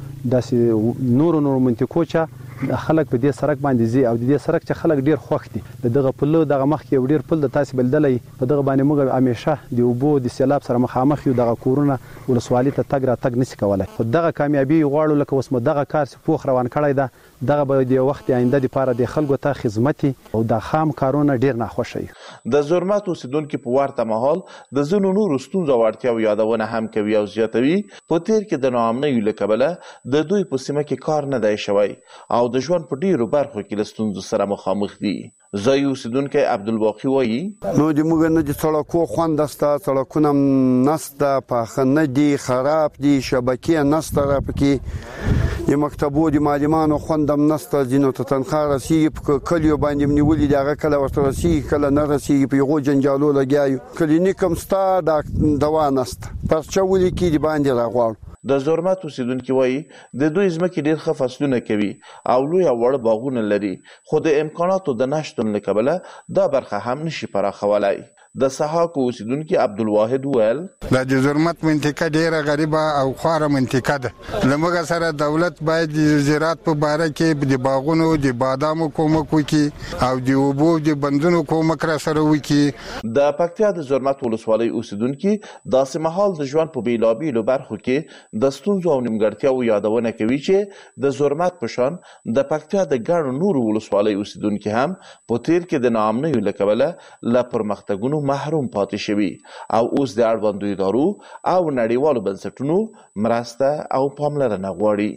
د نورو منطقو چې خلک په دې سړک باندې زی او د دې سړک چې خلک ډیر خوښ دي. دغه پله دغه مخ کې ډیر پل د تاسو بلدلې په دغه باندې موږ همیشه د وبو د سیلاب سره مخامخ یو. دغه کورونه ولسوالۍ ته تګ را تګ نشي کولای. خو دغه کامیابی غواړو لکه اوس مو دغه کار چې پوخ روان کړی ده دغه به د وخت آینده لپاره د خلکو ته خدمت او د خام کارونه ډیر ناخوشي. د زرمت اوسیدونکو په ورته مهال د زونو نور ستونزو ورتیا یادونه هم کوي او زیاتوي په تیر کې د ناامنۍ لکبله د دوی په سیمه کې کار نه دی شوی او د ژوند په ډیرو برخو کې له ستونزو سره مخامخ دي. ځای اوسیدونکو عبدالباقي وایي نو د موږ نه د سړکو خوند ستا سړکونه نسته په نه دي خراب دي شبکې نسته را پکې د مکتبو د معلمانو خوندم نسته ځینو ته تنخواه رسیږي په کلیو باندې نیولې دغه کله ورته رسیږي کله نه رسیږي په یو جنجالو لګیایو کلینیک هم ستا د دوا نسته پرچا ولي کې دی باندې راغواړو. د زرمت اوسیدونکو وایي د دوی ځمکې ډېر ښه فصلونه کوي او لوی او وړ باغونه لري خو د امکاناتو د نشتون له کبله دا برخه هم نشي پراخولای. د سحاق اوسیدونکو عبدالواحد وویل د زرمت منطقه ډیره غریبه او خواره منطقه ده. لمغه سره دولت باید د زراعت په باره کې د باغونو د بادامو کومک وکړي او د اوبو د بندونو کومک را سره وکړي. د پکتیا د زرمت ولسوالۍ اوسیدونکو داسې مهال د ژوند په بیلابیلو برخو کې د ستونزو او نیمګړتیاو یادونه کوي چې د زرمت په شان د پکتیا د ګڼو نورو ولسوالۍ اوسیدونکو هم په تیر کې د ناامنۍ له کبله له پرمختګونو محروم پاتې شوي او اوس د اړوندو ادارو او نړیوالو بنسټونو مرسته او پاملرنه غواړي.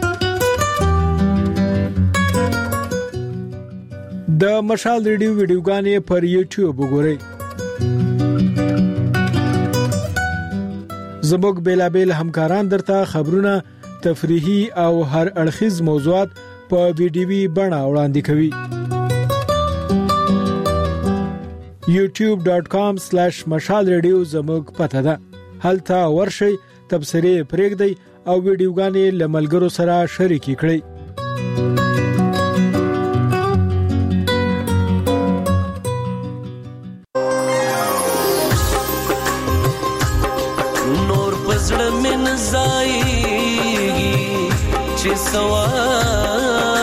د مشال ریډیو ویډیوګانې پر یوټیوب وګورئ. زموږ بیلابل همکاران درته خبرونه تفریحي او هر اړخیز موضوعات په ویډیوي بڼه وړاندې کوي. youtube.com/مشال ریډیو زموږ پته ده. هلته ورشئ تبصرې پرېږدئ او ویډیوګانې له ملګرو سره شریکې کړئ. نزایږي چې سوال